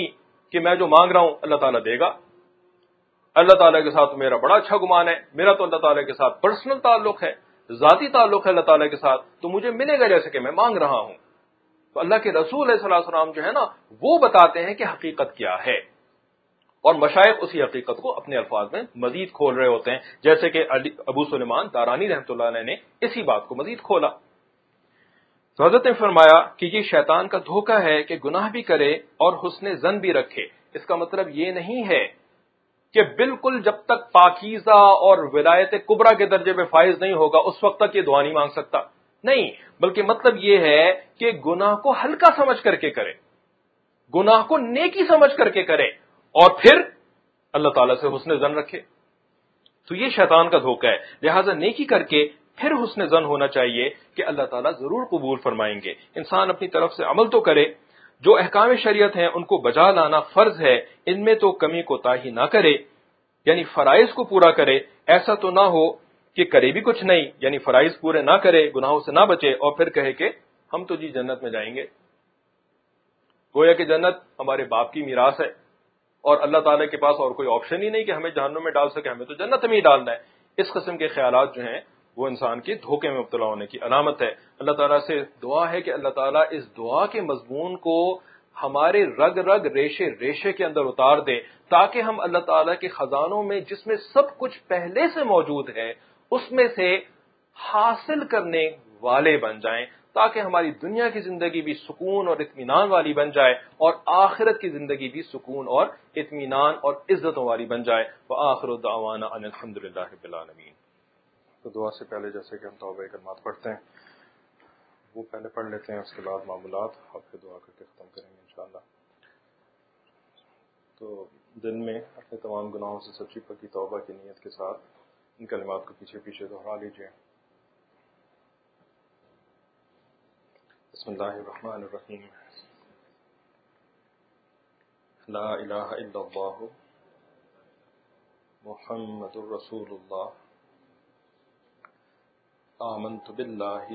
کہ میں جو مانگ رہا ہوں اللہ تعالیٰ دے گا، اللہ تعالیٰ کے ساتھ میرا بڑا اچھا گمان ہے، میرا تو اللہ تعالیٰ کے ساتھ پرسنل تعلق ہے، ذاتی تعلق ہے اللہ تعالیٰ کے ساتھ، تو مجھے ملے گا جیسے کہ میں مانگ رہا ہوں۔ تو اللہ کے رسول علیہ الصلوۃ والسلام جو ہے نا وہ بتاتے ہیں کہ حقیقت کیا ہے، اور مشائخ اسی حقیقت کو اپنے الفاظ میں مزید کھول رہے ہوتے ہیں، جیسے کہ ابو سلیمان دارانی رحمۃ اللہ علیہ نے اسی بات کو مزید کھولا۔ تو حضرت نے فرمایا کہ یہ شیطان کا دھوکہ ہے کہ گناہ بھی کرے اور حسن ظن بھی رکھے۔ اس کا مطلب یہ نہیں ہے کہ بالکل جب تک پاکیزہ اور ولایت کبریٰ کے درجے میں فائز نہیں ہوگا اس وقت تک یہ دعا نہیں مانگ سکتا، نہیں، بلکہ مطلب یہ ہے کہ گناہ کو ہلکا سمجھ کر کے کرے، گناہ کو نیکی سمجھ کر کے کرے، اور پھر اللہ تعالیٰ سے حسن ظن رکھے۔ تو یہ شیطان کا دھوکہ ہے، لہٰذا نیکی کر کے پھر حسن ظن ہونا چاہیے کہ اللہ تعالیٰ ضرور قبول فرمائیں گے۔ انسان اپنی طرف سے عمل تو کرے، جو احکام شریعت ہیں ان کو بجا لانا فرض ہے، ان میں تو کمی کوتاہی نہ کرے، یعنی فرائض کو پورا کرے، ایسا تو نہ ہو کہ کرے بھی کچھ نہیں، یعنی فرائض پورے نہ کرے، گناہوں سے نہ بچے، اور پھر کہے کہ ہم تو جی جنت میں جائیں گے، گویا کہ جنت ہمارے باپ کی میراث ہے اور اللہ تعالیٰ کے پاس اور کوئی آپشن ہی نہیں کہ ہمیں جہنم میں ڈال سکے، ہمیں تو جنت میں ہی ڈالنا ہے۔ اس قسم کے خیالات جو ہیں وہ انسان کے دھوکے میں مبتلا ہونے کی علامت ہے۔ اللہ تعالیٰ سے دعا ہے کہ اللہ تعالیٰ اس دعا کے مضمون کو ہمارے رگ رگ ریشے ریشے کے اندر اتار دے، تاکہ ہم اللہ تعالیٰ کے خزانوں میں جس میں سب کچھ پہلے سے موجود ہے اس میں سے حاصل کرنے والے بن جائیں، تاکہ ہماری دنیا کی زندگی بھی سکون اور اطمینان والی بن جائے اور آخرت کی زندگی بھی سکون اور اطمینان اور عزتوں والی بن جائے۔ وآخر دعوانا ان الحمدللہ رب العالمین۔ تو دعا سے پہلے جیسے کہ ہم توبہ کلمات پڑھتے ہیں وہ پہلے پڑھ لیتے ہیں، اس کے بعد معمولات، اور پھر دعا کر کے ختم کریں گے انشاءاللہ۔ تو دن میں اپنے تمام گناہوں سے سچی پکی توبہ کی نیت کے ساتھ ان کلمات کو پیچھے پیچھے دہرا لیجیے۔ بسم اللہ الرحمن الرحیم۔ لا الہ الا اللہ محمد رسول اللہ، آمنت باللہ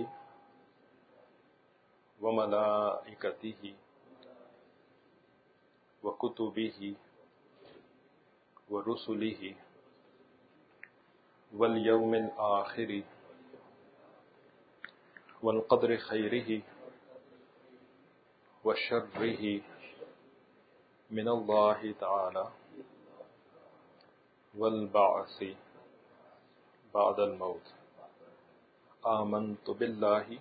وملائکتہ وکتبہ ورسلہ والیوم الآخر والقدر خیرہ وشرہ من اللہ تعالی والبعث بعد الموت۔ آمنت باللہ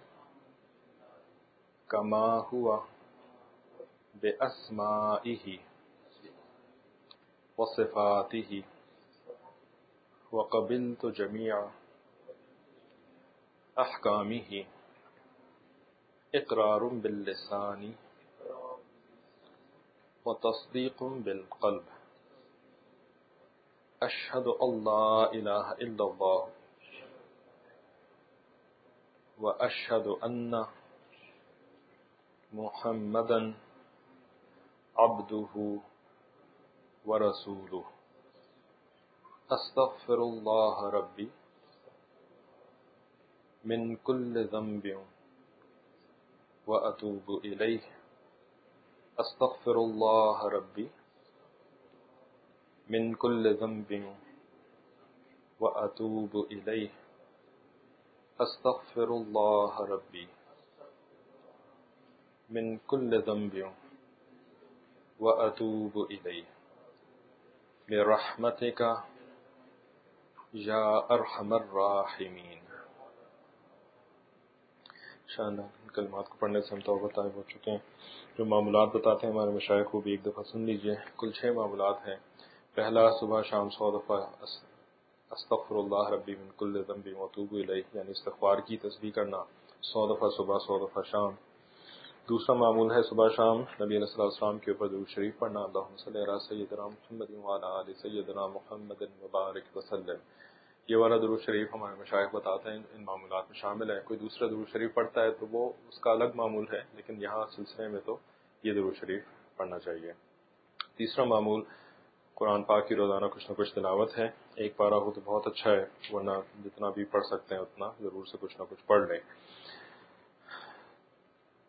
کما ہوا بأسمائہ وصفاتہ وقبلت جمیع احکامہ اقرار باللسان وتصدیق بالقلب۔ اشہد ان لا الہ الا اللہ واشہد ان محمدا عبدہ ورسولہ۔ استغفر اللہ ربی من کل ذنب واتوب الیہ۔ استغفر اللہ ربی من کل ذنب واتوب الیہ۔ استغفر اللہ ربی من کل ذنب واتوب الیہ برحمتک یا ارحم الراحمین۔ انشاءاللہ ان کلمات کو پڑھنے سے ہم توبہ طائب ہو چکے ہیں۔ جو معمولات بتاتے ہیں ہمارے مشائخ کو بھی ایک دفعہ سن لیجئے۔ کل 6 معمولات ہیں۔ پہلا، صبح شام 100 دفعہ استغفر اللہ ربی من کل ذنب واتوب الیہ، یعنی استغفار کی تسبیح کرنا 100 دفعہ صبح 100 دفعہ شام۔ دوسرا معمول ہے صبح شام نبی علیہ الصلوۃ والسلام کے اوپر درود شریف پڑھنا، اللہم صلی علی سیدنا محمد وعلی آل سیدنا محمد وبارک وسلم۔ یہ والا درود شریف ہمارے مشائخ بتاتے ہیں ان معمولات میں شامل ہے۔ کوئی دوسرا درود شریف پڑھتا ہے تو وہ اس کا الگ معمول ہے، لیکن یہاں سلسلے میں تو یہ درود شریف پڑھنا چاہیے۔ تیسرا معمول قرآن پاک کی روزانہ کچھ نہ کچھ تلاوت ہے۔ ایک پارہ ہو تو بہت اچھا ہے، ورنہ جتنا بھی پڑھ سکتے ہیں اتنا ضرور سے کچھ نہ کچھ پڑھ لیں۔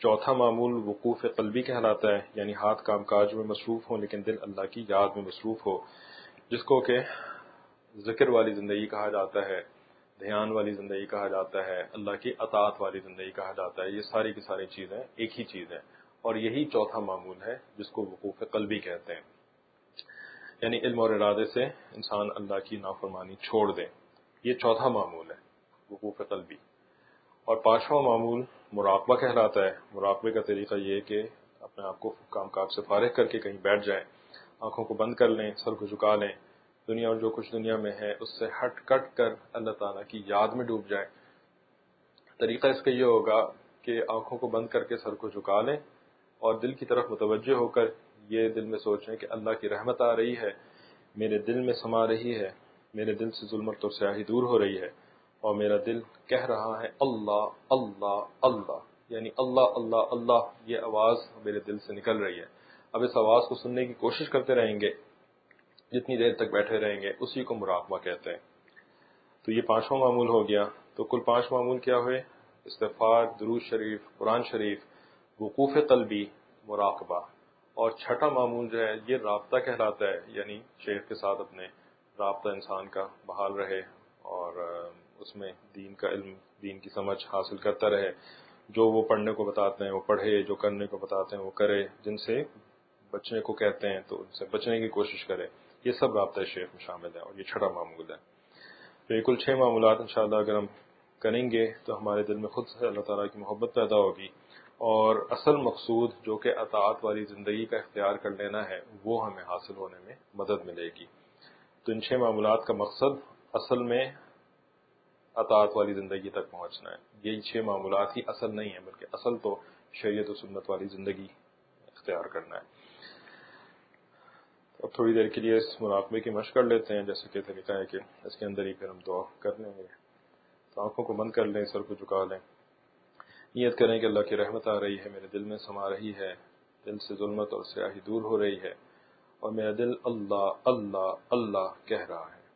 چوتھا معمول وقوف قلبی کہلاتا ہے، یعنی ہاتھ کام کاج میں مصروف ہو لیکن دل اللہ کی یاد میں مصروف ہو، جس کو کہ ذکر والی زندگی کہا جاتا ہے، دھیان والی زندگی کہا جاتا ہے، اللہ کی اطاعت والی زندگی کہا جاتا ہے۔ یہ ساری کی ساری چیزیں ایک ہی چیز ہے، اور یہی چوتھا معمول ہے جس کو وقوف قلبی کہتے ہیں، یعنی علم اور ارادے سے انسان اللہ کی نافرمانی چھوڑ دے۔ یہ چوتھا معمول ہے وقوف قلبی۔ اور پانچواں معمول مراقبہ کہلاتا ہے۔ مراقبے کا طریقہ یہ کہ اپنے آپ کو کام کاج سے فارغ کر کے کہیں بیٹھ جائیں، آنکھوں کو بند کر لیں، سر کو جھکا لیں، دنیا اور جو کچھ دنیا میں ہے اس سے ہٹ کٹ کر اللہ تعالیٰ کی یاد میں ڈوب جائیں۔ طریقہ اس کا یہ ہوگا کہ آنکھوں کو بند کر کے سر کو جھکا لیں اور دل کی طرف متوجہ ہو کر یہ دل میں سوچیں کہ اللہ کی رحمت آ رہی ہے، میرے دل میں سما رہی ہے، میرے دل سے ظلمت اور سیاہی دور ہو رہی ہے، اور میرا دل کہہ رہا ہے اللہ اللہ اللہ، یعنی اللہ اللہ اللہ، یہ آواز میرے دل سے نکل رہی ہے۔ اب اس آواز کو سننے کی کوشش کرتے رہیں گے، جتنی دیر تک بیٹھے رہیں گے، اسی کو مراقبہ کہتے ہیں۔ تو یہ پانچواں معمول ہو گیا۔ تو کل 5 معمول کیا ہوئے؟ استغفار، درود شریف، قرآن شریف، وقوف قلبی، مراقبہ۔ اور چھٹا معمول جو ہے یہ رابطہ کہلاتا ہے، یعنی شیخ کے ساتھ اپنے رابطہ انسان کا بحال رہے اور اس میں دین کا علم، دین کی سمجھ حاصل کرتا رہے، جو وہ پڑھنے کو بتاتے ہیں وہ پڑھے، جو کرنے کو بتاتے ہیں وہ کرے، جن سے بچنے کو کہتے ہیں تو ان سے بچنے کی کوشش کرے۔ یہ سب رابطہ شیخ میں شامل ہے، اور یہ چھٹا معمول ہے۔ تو یہ کل 6 معمولات انشاءاللہ اگر ہم کریں گے تو ہمارے دل میں خود سے اللہ تعالیٰ کی محبت پیدا ہوگی، اور اصل مقصود جو کہ اطاعت والی زندگی کا اختیار کر لینا ہے وہ ہمیں حاصل ہونے میں مدد ملے گی۔ تو ان 6 معمولات کا مقصد اصل میں اطاعت والی زندگی تک پہنچنا ہے۔ یہ 6 معمولات ہی اصل نہیں ہے، بلکہ اصل تو شریعت و سنت والی زندگی اختیار کرنا ہے۔ اب تھوڑی دیر کے لیے اس مراقبے کی مشق کر لیتے ہیں، جیسے کہ طریقہ ہے کہ اس کے اندر ہی پھر ہم دعا کر لیں گے۔ تو آنکھوں کو بند کر لیں، سر کو جھکا لیں، نیت کریں کہ اللہ کی رحمت آ رہی ہے، میرے دل میں سما رہی ہے، دل سے ظلمت اور سیاہی دور ہو رہی ہے، اور میرا دل اللہ اللہ اللہ کہہ رہا ہے۔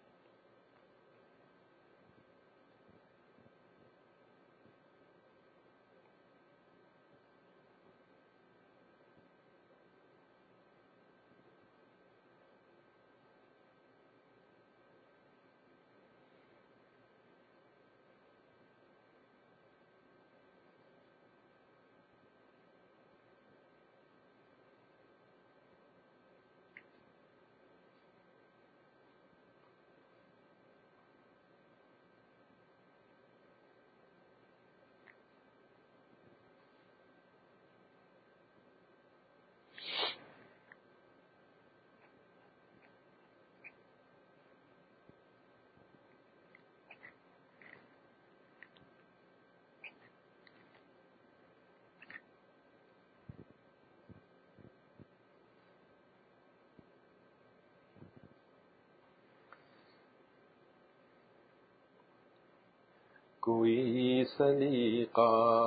کوئی سلیقہ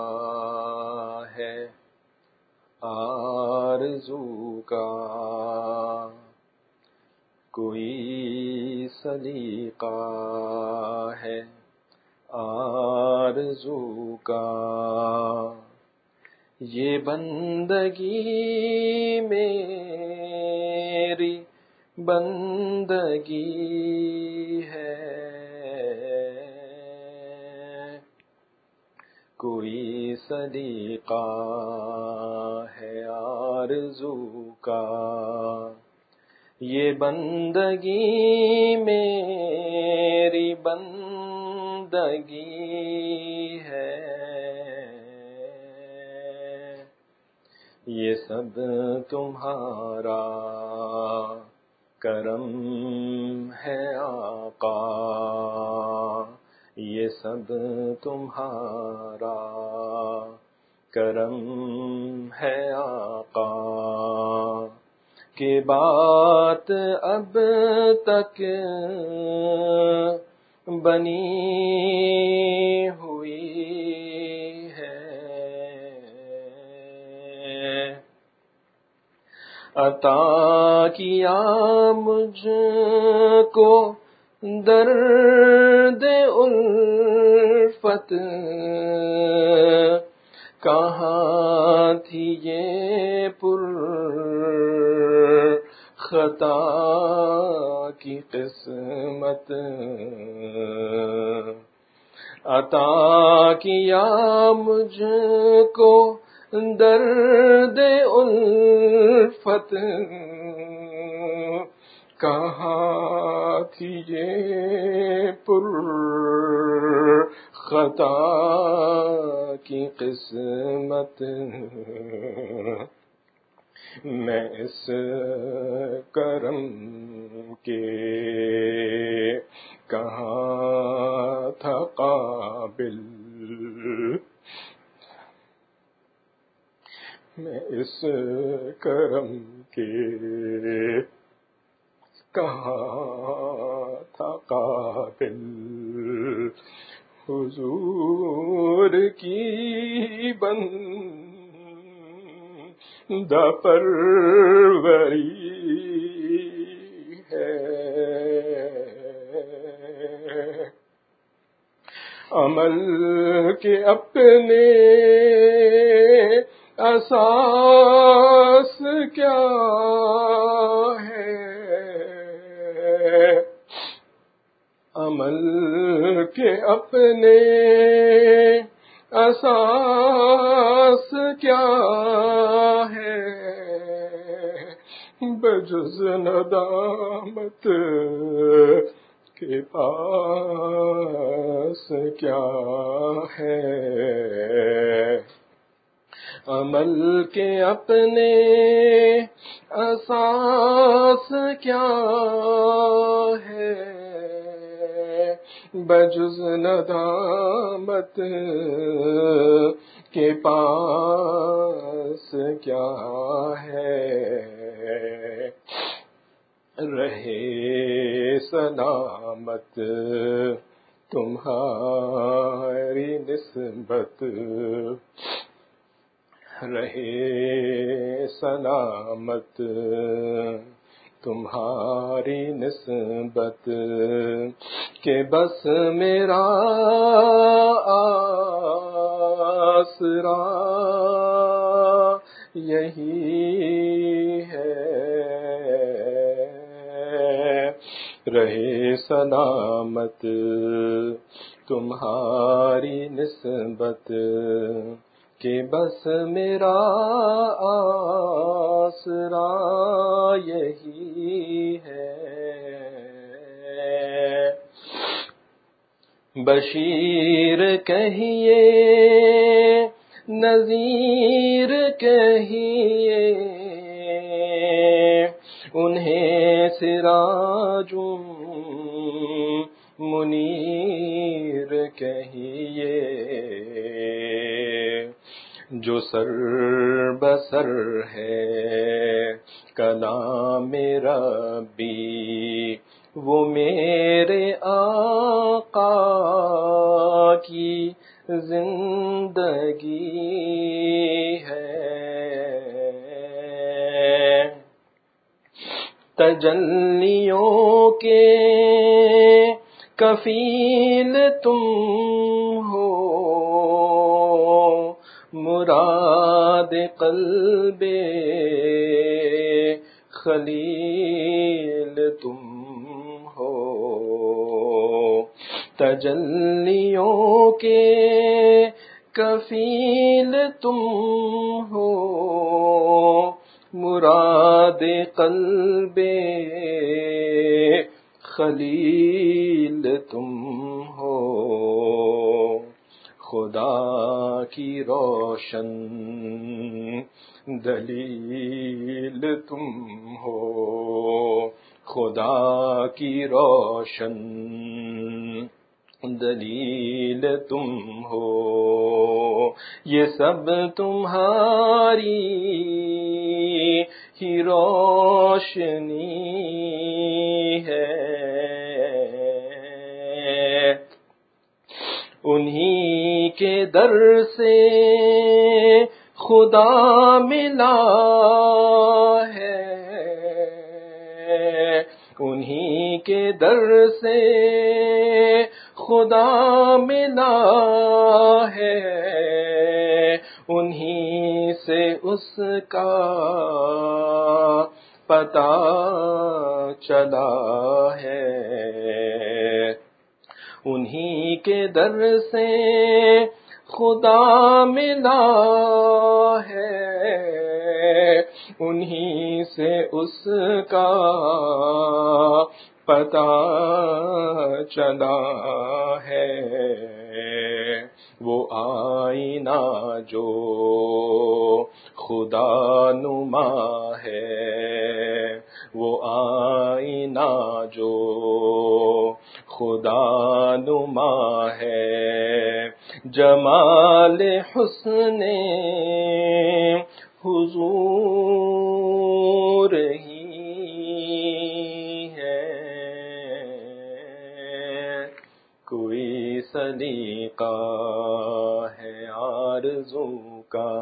ہے آرزو کا، کوئی سلیقہ ہے آرزو کا، یہ بندگی میری بندگی ہے، کوئی سلیقہ ہے آرزو کا، یہ بندگی میری بندگی ہے، یہ سب تمہارا کرم ہے آقا، یہ سب تمہارا کرم ہے آقا، کہ بات اب تک بنی ہوئی ہے، عطا کیا مجھ کو درد الفت، کہاں تھی یہ پر خطا کی قسمت، عطا کیا مجھ کو درد الفت، کہاں تھی یہ پر خطا کی قسمت، میں اس کرم کے کہاں تھا قابل، میں اس کرم کے کہاں تھا قابل، حضور کی بندہ پروری ہے، عمل کے اپنے اساس کیا ہے، عمل کے اپنے اساس کیا ہے، بجز ندامت کے پاس کیا ہے، عمل کے اپنے اساس کیا ہے، بجز ندامت کے پاس کیا ہے، رہے سلامت تمہاری نسبت، رہے سلامت تمہاری نسبت، کہ بس میرا آسرا یہی ہے، رہے سلامت تمہاری نسبت، کہ بس میرا آسرا یہی ہے، بشیر کہیے نذیر کہیے، انہیں سراج منیر کہیے، جو سر بسر ہے کلام ربی، وہ میرے آقا کی زندگی ہے، تجلیوں کے کفیل تم ہو، مراد قلب خلیل تم ہو، تجلیوں کے کفیل تم ہو، مراد قلب خلیل تم ہو، خدا کی روشن دلیل تم ہو، خدا کی روشن دلیل تم ہو، یہ سب تمہاری ہی روشنی ہے، انہی کے در سے خدا ملا ہے، انہی کے در سے خدا ملا ہے، اس کا پتہ چلا ہے، انہی کے در سے خدا ملا ہے، انہی سے اس کا پتہ چلا ہے، وہ آئینہ جو خدا نما ہے، وہ آئینہ جو خدا نما ہے، جمال حسن حضور ہی ہے، کوئی سلیقہ ہے آرزو کا،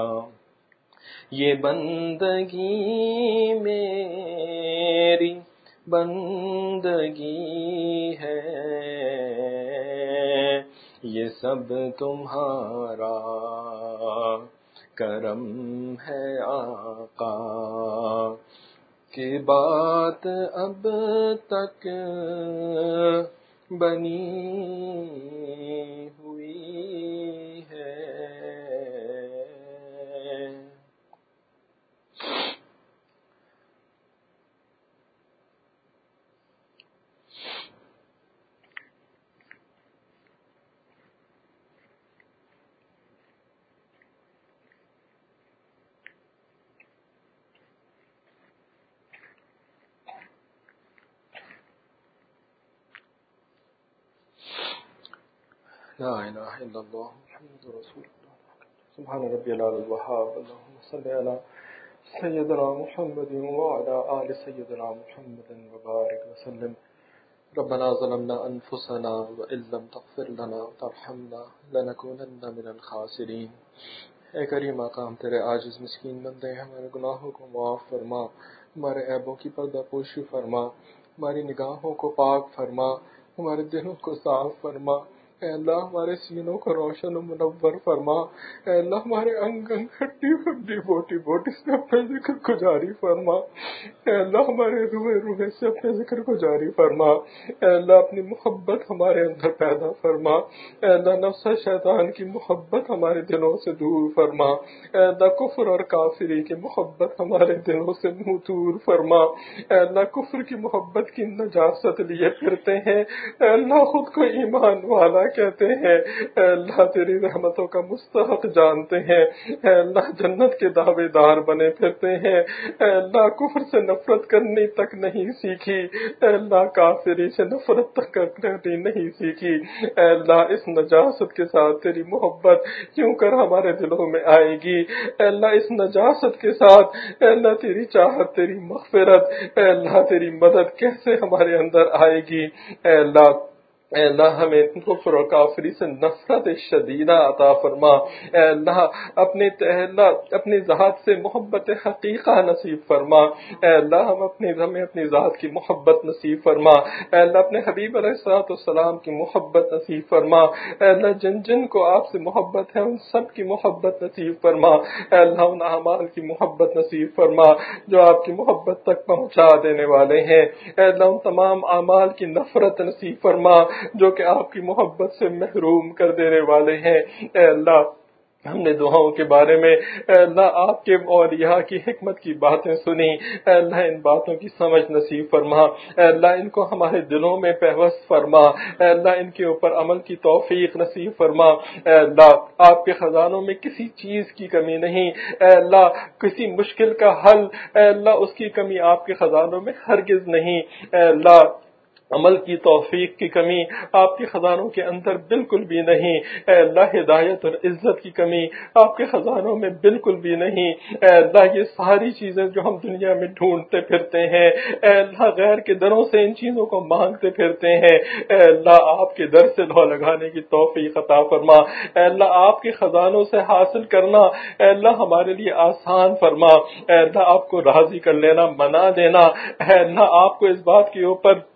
یہ بندگی میری بندگی ہے، یہ سب تمہارا کرم ہے آقا، کہ بات اب تک بنی ہوئی ہے۔ لا الہ الا اللہ محمد رسول اللہ، سبحان ربی العلی الوہاب، اللہم صلی علی سیدنا محمد وعلی آل سیدنا محمد وبارک وسلم۔ ربنا ظلمنا انفسنا وان لم تغفر لنا وترحمنا لنکونن من الخاسرین۔ اے کریم آقا، ہم تیرے عاجز مسکین بندے ہیں، ہمارے گناہوں کو معاف فرما، ہمارے عیبوں کی پردہ پوشی فرما، ہماری نگاہوں کو پاک فرما، ہمارے دلوں کو صاف فرما، اے اللہ ہمارے سینوں کو روشن و منور فرما، اے اللہ ہمارے انگ انگ ہڈی ہڈی بوٹی بوٹی سے اپنے ذکر کو جاری فرما، اے اللہ ہمارے روحے روحے سے اپنے ذکر کو جاری فرما، اے اللہ اپنی محبت ہمارے اندر پیدا فرما، اے اللہ نفس شیطان کی محبت ہمارے دلوں سے دور فرما، اے اللہ کفر اور کافری کی محبت ہمارے دلوں سے دور فرما، اے اللہ کفر کی محبت کی نجاست لیے پھرتے ہیں، اے اللہ خود کو ایمان والا کہتے ہیں، اے اللہ تیری رحمتوں کا مستحق جانتے ہیں، اے اللہ جنت کے دعوے دار بنے پھرتے ہیں، اے اللہ کفر سے نفرت کرنی تک نہیں سیکھی، اے اللہ کافری سے نفرت تک کرنی نہیں سیکھی، اے اللہ اس نجاست کے ساتھ تیری محبت کیوں کر ہمارے دلوں میں آئے گی، اے اللہ اس نجاست کے ساتھ اے اللہ تیری چاہت، تیری مغفرت، اے اللہ تیری مدد کیسے ہمارے اندر آئے گی، اے اللہ ہمیں کفر و کافری سے نفرت شدیدہ عطا فرما، اے اللہ اپنی ذات سے محبت حقیقہ نصیب فرما، اے اللہ ہمیں اپنی ذات کی محبت نصیب فرما، اے اللہ اپنے حبیب علیہ السلام کی محبت نصیب فرما، اے اللہ جن جن کو آپ سے محبت ہے ان سب کی محبت نصیب فرما، اے اللہ ان اعمال کی محبت نصیب فرما جو آپ کی محبت تک پہنچا دینے والے ہیں، اے اللہ ان تمام اعمال کی نفرت نصیب فرما جو کہ آپ کی محبت سے محروم کر دینے والے ہیں، اے اللہ ہم نے دعاؤں کے بارے میں اے اللہ آپ کے اولیاء کی حکمت کی باتیں سنی، اے اللہ ان باتوں کی سمجھ نصیب فرما، اے اللہ ان کو ہمارے دلوں میں پیوست فرما، اے اللہ ان کے اوپر عمل کی توفیق نصیب فرما، اے اللہ آپ کے خزانوں میں کسی چیز کی کمی نہیں، اے اللہ کسی مشکل کا حل اے اللہ اس کی کمی آپ کے خزانوں میں ہرگز نہیں، اے اللہ عمل کی توفیق کی کمی آپ کے خزانوں کے اندر بالکل بھی نہیں، اے اللہ ہدایت اور عزت کی کمی آپ کے خزانوں میں بالکل بھی نہیں، اے اللہ یہ ساری چیزیں جو ہم دنیا میں ڈھونڈتے پھرتے ہیں، اے اللہ غیر کے دروں سے ان چیزوں کو مانگتے پھرتے ہیں، اے اللہ آپ کے در سے لو لگانے کی توفیق عطا فرما، اے اللہ آپ کے خزانوں سے حاصل کرنا اے اللہ ہمارے لیے آسان فرما، اے اللہ آپ کو راضی کر لینا، منا دینا، اے اللہ آپ کو اس بات کے اوپر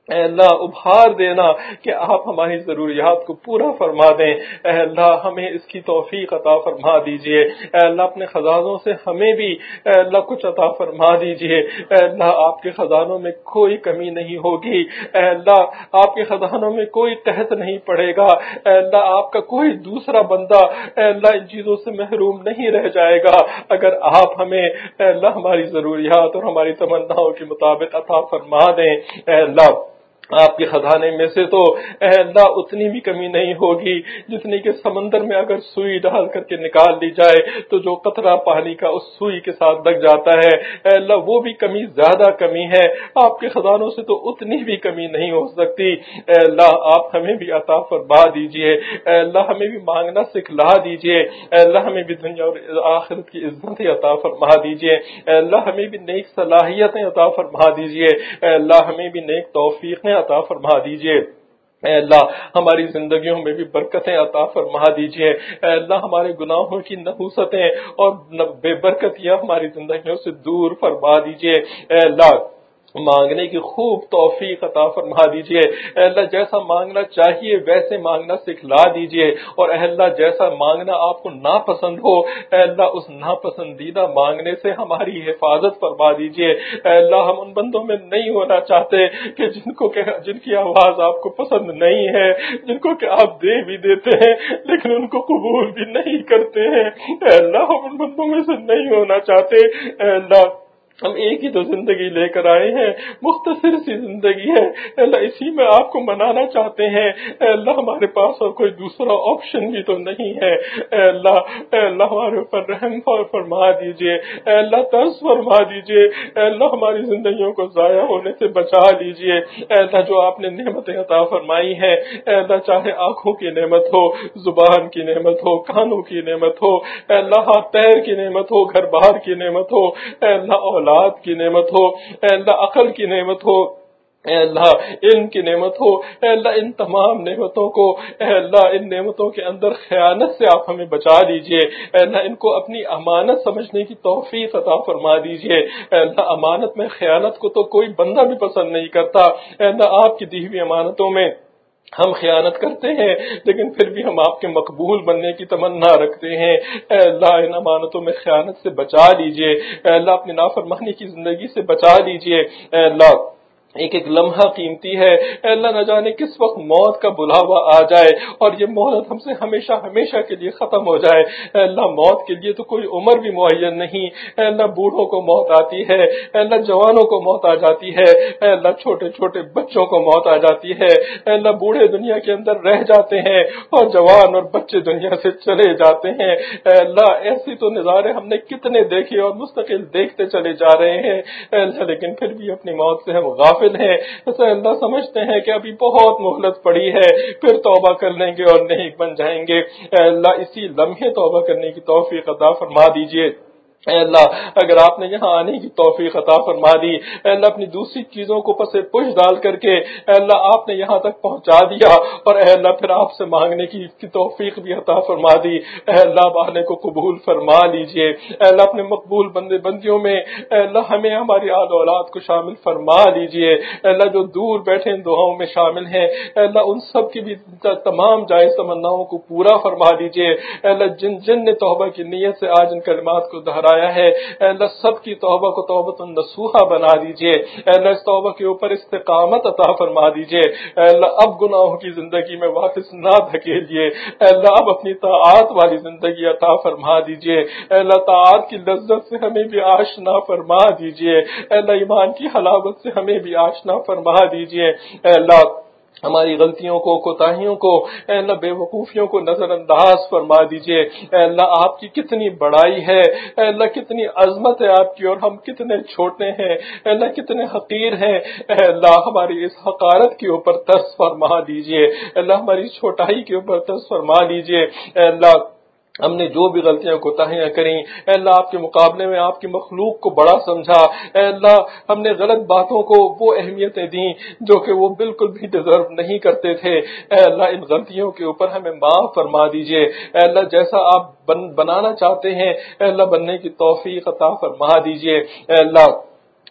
اے اللہ ابھار دینا کہ آپ ہماری ضروریات کو پورا فرما دیں. اے اللہ ہمیں اس کی توفیق عطا فرما دیجئے. اے اللہ اپنے خزانوں سے ہمیں بھی اے اللہ کچھ عطا فرما دیجئے. اے اللہ آپ کے خزانوں میں کوئی کمی نہیں ہوگی. اے اللہ آپ کے خزانوں میں کوئی قحط نہیں پڑے گا. اے اللہ آپ کا کوئی دوسرا بندہ اے اللہ ان چیزوں سے محروم نہیں رہ جائے گا اگر آپ ہمیں اے اللہ ہماری ضروریات اور ہماری تمناؤں کے مطابق عطا فرما دیں. اے اللہ آپ کے خزانے میں سے تو اے اللہ اتنی بھی کمی نہیں ہوگی جتنی کہ سمندر میں اگر سوئی ڈال کر کے نکال لی جائے تو جو قطرہ پانی کا اس سوئی کے ساتھ لگ جاتا ہے اے اللہ وہ بھی کمی زیادہ کمی ہے. آپ کے خزانوں سے تو اتنی بھی کمی نہیں ہو سکتی. اے اللہ آپ ہمیں بھی عطا فرما دیجئے. اے اللہ ہمیں بھی مانگنا سکھلا دیجئے. اے اللہ ہمیں بھی دنیا اور آخرت کی عزت عطا فرما دیجئے. اے اللہ ہمیں بھی نیک صلاحیتیں عطا فرما دیجئے. اے اللہ ہمیں بھی نیک توفیقیں عطا فرما دیجئے. اے اللہ ہماری زندگیوں میں بھی برکتیں عطا فرما دیجئے. اے اللہ ہمارے گناہوں کی نحوستیں اور بے برکتیاں ہماری زندگیوں سے دور فرما دیجئے. اے اللہ مانگنے کی خوب توفیق عطا فرما دیجئے. اے اللہ جیسا مانگنا چاہیے ویسے مانگنا سکھلا دیجئے. اور اے اللہ جیسا مانگنا آپ کو ناپسند ہو اے اللہ اس ناپسندیدہ مانگنے سے ہماری حفاظت فرما دیجئے. اے اللہ ہم ان بندوں میں نہیں ہونا چاہتے کہ جن کی آواز آپ کو پسند نہیں ہے, جن کو کہ آپ دے بھی دیتے ہیں لیکن ان کو قبول بھی نہیں کرتے ہیں. اے اللہ ہم ان بندوں میں سے نہیں ہونا چاہتے. اے اللہ ہم ایک ہی تو زندگی لے کر آئے ہیں, مختصر سی زندگی ہے. اللہ اسی میں آپ کو منانا چاہتے ہیں. اے اللہ ہمارے پاس اور کوئی دوسرا آپشن بھی تو نہیں ہے. اے اللہ ہمارے اوپر رحم فرما دیجئے. اے اللہ ترس فرما دیجئے. اے اللہ ہماری زندگیوں کو ضائع ہونے سے بچا لیجئے. اے اللہ جو آپ نے نعمتیں عطا فرمائی ہیں اے اللہ چاہے آنکھوں کی نعمت ہو, زبان کی نعمت ہو, کانوں کی نعمت ہو, اے اللہ ہاتھ پیر کی نعمت ہو, گھر بار کی نعمت ہو, اے اللہ اولاد کی نعمت ہو, اے اللہ عقل کی نعمت ہو, اے اللہ علم کی نعمت ہو, اے اللہ ان تمام نعمتوں کو اے اللہ ان نعمتوں کے اندر خیانت سے آپ ہمیں بچا لیجئے. اے اللہ ان کو اپنی امانت سمجھنے کی توفیق عطا فرما دیجئے. اے اللہ امانت میں خیانت کو تو کوئی بندہ بھی پسند نہیں کرتا. اے اللہ آپ کی دی ہوئی امانتوں میں ہم خیانت کرتے ہیں لیکن پھر بھی ہم آپ کے مقبول بننے کی تمنا رکھتے ہیں. اے اللہ ان امانتوں میں خیانت سے بچا لیجئے. اے اللہ اپنی نافرمانی کی زندگی سے بچا لیجئے. اے اللہ ایک ایک لمحہ قیمتی ہے. اے اللہ نہ جانے کس وقت موت کا بلاوا آ جائے اور یہ مہلت ہم سے ہمیشہ ہمیشہ کے لیے ختم ہو جائے. اے اللہ موت کے لیے تو کوئی عمر بھی معین نہیں. اے اللہ بوڑھوں کو موت آتی ہے, اے اللہ جوانوں کو موت آ جاتی ہے, اے اللہ چھوٹے چھوٹے بچوں کو موت آ جاتی ہے. اے اللہ بوڑھے دنیا کے اندر رہ جاتے ہیں اور جوان اور بچے دنیا سے چلے جاتے ہیں. اے اللہ ایسی تو نظارے ہم نے کتنے دیکھے اور مستقل دیکھتے چلے جا رہے ہیں. اے اللہ لیکن پھر بھی اپنی موت سے ہم غافل ہیں. ایسا اللہ سمجھتے ہیں کہ ابھی بہت مہلت پڑی ہے, پھر توبہ کر لیں گے اور نیک بن جائیں گے. اے اللہ اسی لمحے توبہ کرنے کی توفیق عطا فرما دیجئے. اے اللہ اگر آپ نے یہاں آنے کی توفیق عطا فرما دی, اے اللہ اپنی دوسری چیزوں کو پس پش ڈال کر کے اے اللہ آپ نے یہاں تک پہنچا دیا اور اے اللہ پھر آپ سے مانگنے کی توفیق بھی عطا فرما دی. اے اللہ آنے کو قبول فرما لیجئے. اے اللہ اپنے مقبول بندے بندیوں میں اے اللہ ہمیں ہماری آل اولاد کو شامل فرما لیجئے. اے اللہ جو دور بیٹھے ان دعاؤں میں شامل ہیں اے اللہ ان سب کی بھی تمام جائز تمناؤں کو پورا فرما دیجئے. اے اللہ جن نے توبہ کی نیت سے آج ان کلمات کو دہرایا ہے اے اللہ سب کی توبہ کو توبۃ نصوحہ بنا دیجئے. اے اللہ اس توبہ کے اوپر استقامت عطا فرما دیجئے. اے اللہ اب گناہوں کی زندگی میں واپس نہ دھکیلیے. اے اللہ اب اپنی طاعات والی زندگی عطا فرما دیجئے. اے اللہ طاعات کی لذت سے ہمیں بھی آشنا فرما دیجئے. اے اللہ ایمان کی حلاوت سے ہمیں بھی آشنا فرما دیجئے. اے اللہ ہماری غلطیوں کو, کوتاہیوں کو, اے اللہ بے وقوفیوں کو نظر انداز فرما دیجئے. اے اللہ آپ کی کتنی بڑائی ہے, اے اللہ کتنی عظمت ہے آپ کی اور ہم کتنے چھوٹے ہیں. اے اللہ کتنے حقیر ہیں. اے اللہ ہماری اس حقارت کے اوپر ترس فرما دیجئے. اے اللہ ہماری چھوٹائی کے اوپر ترس فرما دیجئے. اے اللہ ہم نے جو بھی غلطیاں کوتاہیاں کریں اے اللہ آپ کے مقابلے میں آپ کی مخلوق کو بڑا سمجھا. اے اللہ ہم نے غلط باتوں کو وہ اہمیتیں دیں جو کہ وہ بالکل بھی ڈیزرو نہیں کرتے تھے. اے اللہ ان غلطیوں کے اوپر ہمیں معاف فرما دیجئے. اے اللہ جیسا آپ بنانا چاہتے ہیں اے اللہ بننے کی توفیق عطا فرما دیجئے. اے اللہ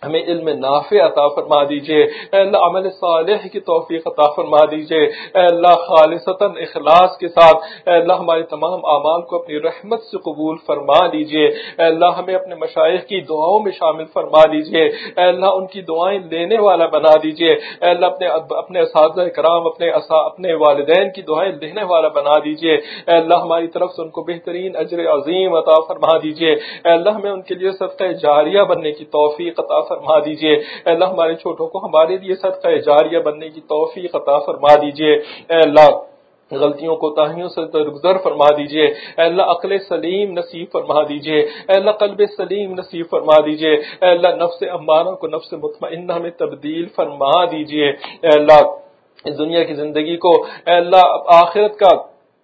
ہمیں علم نافع عطا فرما دیجئے، اے اللہ عمل صالح کی توفیق عطا فرما دیجئے، اے اللہ خالصتاً اخلاص کے ساتھ اے اللہ ہمارے تمام اعمال کو اپنی رحمت سے قبول فرما دیجئے، اے اللہ ہمیں اپنے مشائخ کی دعاؤں میں شامل فرما دیجئے، اے اللہ ان کی دعائیں لینے والا بنا دیجئے، اے اللہ اپنے اساتذہ کرام اپنے والدین کی دعائیں لینے والا بنا دیجئے، اے اللہ ہماری طرف سے ان کو بہترین اجر عظیم عطا فرما دیجئے، اے اللہ ہمیں ان کے لیے صدقہ جاریہ بننے کی توفیق عطا فرما دیجئے، اے اللہ ہمارے چھوٹوں کو ہمارے لیے صدقہ جاریہ بننے کی توفیق عطا فرما دیجئے، اے اللہ غلطیوں کو تاہیوں سے درگزر فرما دیجئے، اے اللہ عقل سلیم نصیب فرما دیجئے، اے اللہ قلب سلیم نصیب فرما دیجئے، اے اللہ نفس امارہ کو نفس مطمئنہ میں تبدیل فرما دیجئے، اے اللہ اس دنیا کی زندگی کو اے اللہ آخرت کا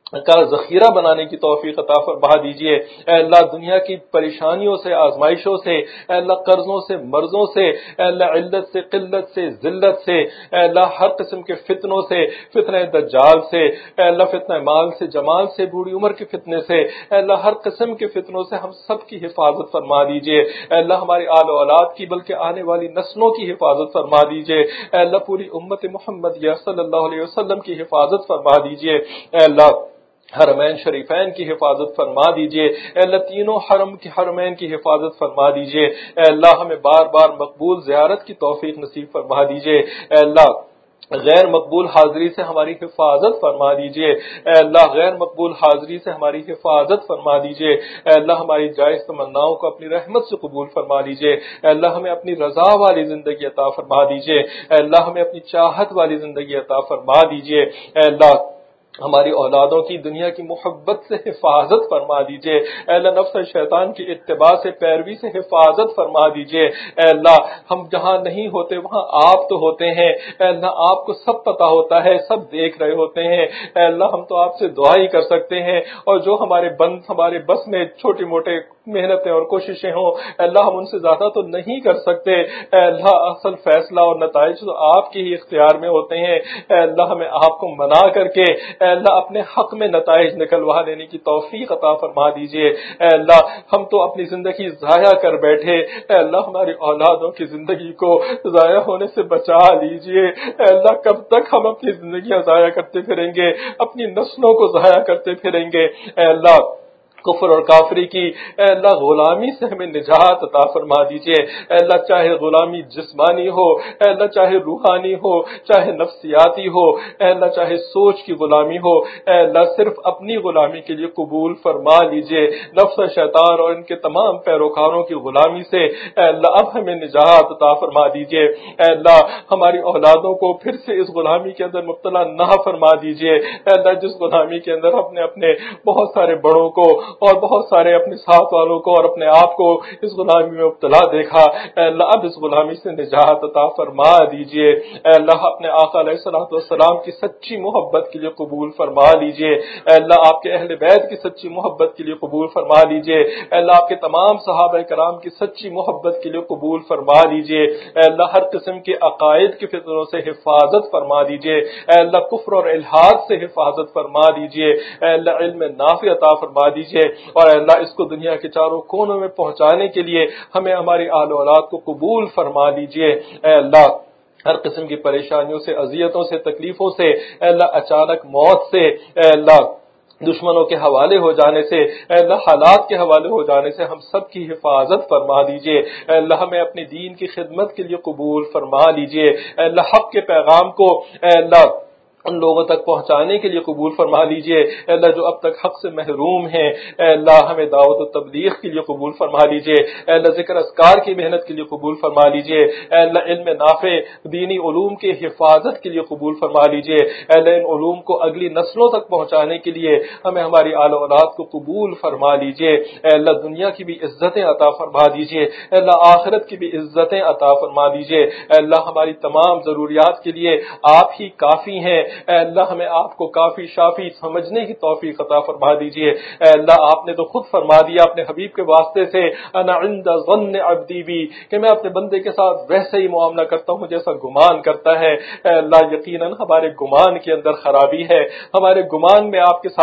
ذخیرہ بنانے کی توفیق عطا فرما دیجئے، اے اللہ دنیا کی پریشانیوں سے، آزمائشوں سے، اے اللہ قرضوں سے، مرضوں سے، اے اللہ علت سے، قلت سے، ذلت سے، اے اللہ ہر قسم کے فتنوں سے، فتنہ دجال سے، اے اللہ فتنہ مال سے، جمال سے، بوڑھی عمر کے فتنے سے، اے اللہ ہر قسم کے فتنوں سے ہم سب کی حفاظت فرما دیجئے، اے اللہ ہماری آل و اولاد کی بلکہ آنے والی نسلوں کی حفاظت فرما دیجئے، اے اللہ پوری امت محمدیہ صلی اللہ علیہ وسلم کی حفاظت فرما دیجئے، اے اللہ حرمین شریفین کی حفاظت فرما دیجئے، اے اللہ تینوں حرمین کی حفاظت فرما دیجئے، اے اللہ ہمیں بار بار مقبول زیارت کی توفیق نصیب فرما دیجئے، اے اللہ غیر مقبول حاضری سے ہماری حفاظت فرما دیجئے، اے اللہ غیر مقبول حاضری سے ہماری حفاظت فرما دیجئے، اے اللہ ہماری جائز تمناؤں کو اپنی رحمت سے قبول فرما دیجئے، اے اللہ ہمیں اپنی رضا والی زندگی عطا فرما دیجئے، اے اللہ ہمیں اپنی چاہت والی زندگی عطا فرما دیجئے، اے اللہ ہماری اولادوں کی دنیا کی محبت سے حفاظت فرما دیجئے، اے اللہ نفس شیطان کی اتباع سے پیروی سے حفاظت فرما دیجئے، اے اللہ ہم جہاں نہیں ہوتے وہاں آپ تو ہوتے ہیں، اے اللہ آپ کو سب پتہ ہوتا ہے، سب دیکھ رہے ہوتے ہیں، اے اللہ ہم تو آپ سے دعا ہی کر سکتے ہیں، اور جو ہمارے بس میں چھوٹے موٹے محنتیں اور کوششیں ہوں اے اللہ ہم ان سے زیادہ تو نہیں کر سکتے، اے اللہ اصل فیصلہ اور نتائج تو آپ کے ہی اختیار میں ہوتے ہیں، اے اللہ ہمیں آپ کو منا کر کے اے اللہ اپنے حق میں نتائج نکلوا لینے کی توفیق عطا فرما دیجئے، اے اللہ ہم تو اپنی زندگی ضائع کر بیٹھے، اے اللہ ہماری اولادوں کی زندگی کو ضائع ہونے سے بچا لیجئے، اے اللہ کب تک ہم اپنی زندگیاں ضائع کرتے پھریں گے، اپنی نسلوں کو ضائع کرتے پھریں گے، اے اللہ کفر اور کافری کی اے اللہ غلامی سے ہمیں نجات عطا فرما دیجئے، اے اللہ چاہے غلامی جسمانی ہو، اے اللہ چاہے روحانی ہو، چاہے نفسیاتی ہو، اے اللہ چاہے سوچ کی غلامی ہو، اے اللہ صرف اپنی غلامی کے لیے قبول فرما لیجئے، نفس شیطان اور ان کے تمام پیروکاروں کی غلامی سے اے اللہ اب ہمیں نجات عطا فرما دیجئے، اے اللہ ہماری اولادوں کو پھر سے اس غلامی کے اندر مبتلا نہ فرما دیجئے، اے اللہ جس غلامی کے اندر اپنے بہت سارے بڑوں کو اور بہت سارے اپنے ساتھ والوں کو اور اپنے آپ کو اس غلامی میں مبتلا دیکھا، اے اللہ اب اس غلامی سے نجات عطا فرما دیجئے، اے اللہ اپنے آقا علیہ الصلوۃ والسلام کی سچی محبت کے لیے قبول فرما لیجئے، اے اللہ آپ کے اہل بیت کی سچی محبت کے لیے قبول فرما لیجئے، اے اللہ آپ کے تمام صحابہ کرام کی سچی محبت کے لیے قبول فرما لیجئے، اے اللہ ہر قسم کے عقائد کی فتنوں سے حفاظت فرما دیجئے، اے اللہ کفر اور الحاد سے حفاظت فرما دیجئے، اے اللہ علم نافع عطا فرما دیجئے، اور اے اللہ اس کو دنیا کے چاروں کونوں میں پہنچانے کے لیے ہمیں ہماری آل و اولاد کو قبول فرما لیجئے، اے اللہ ہر قسم کی پریشانیوں سے، اذیتوں سے، تکلیفوں سے، اے اللہ اچانک موت سے، اے اللہ دشمنوں کے حوالے ہو جانے سے، اے اللہ حالات کے حوالے ہو جانے سے ہم سب کی حفاظت فرما دیجئے، اے اللہ ہمیں اپنے دین کی خدمت کے لیے قبول فرما لیجئے، اے اللہ حق کے پیغام کو اے اللہ ان لوگوں تک پہنچانے کے لیے قبول فرما لیجئے، اے اللہ جو اب تک حق سے محروم ہیں اے اللہ ہمیں دعوت و تبلیغ کے لیے قبول فرما لیجئے، اے اللہ ذکر اذکار کی محنت کے لیے قبول فرما لیجئے، اے اللہ علم نافع دینی علوم کی حفاظت کے لیے قبول فرما لیجئے، اے اللہ ان علوم کو اگلی نسلوں تک پہنچانے کے لیے ہمیں ہماری آل و اولاد کو قبول فرما لیجئے، اے اللہ دنیا کی بھی عزتیں عطا فرما دیجئے، اے اللہ آخرت کی بھی عزتیں عطا فرما دیجئے، اے اللہ ہماری تمام ضروریات کے لیے آپ ہی کافی ہیں، اے اللہ ہمیں آپ کو کافی شافی سمجھنے کی توفیق عطا فرما دیجئے، اے اللہ آپ نے تو خود فرما دیا اپنے حبیب کے واسطے سے انا عند ظن عبدی بی کہ میں اپنے بندے کے ساتھ ویسے ہی معاملہ کرتا ہوں جیسا گمان کرتا ہے، اے اللہ یقیناً ہمارے گمان کے اندر خرابی ہے، ہمارے گمان میں آپ کے ساتھ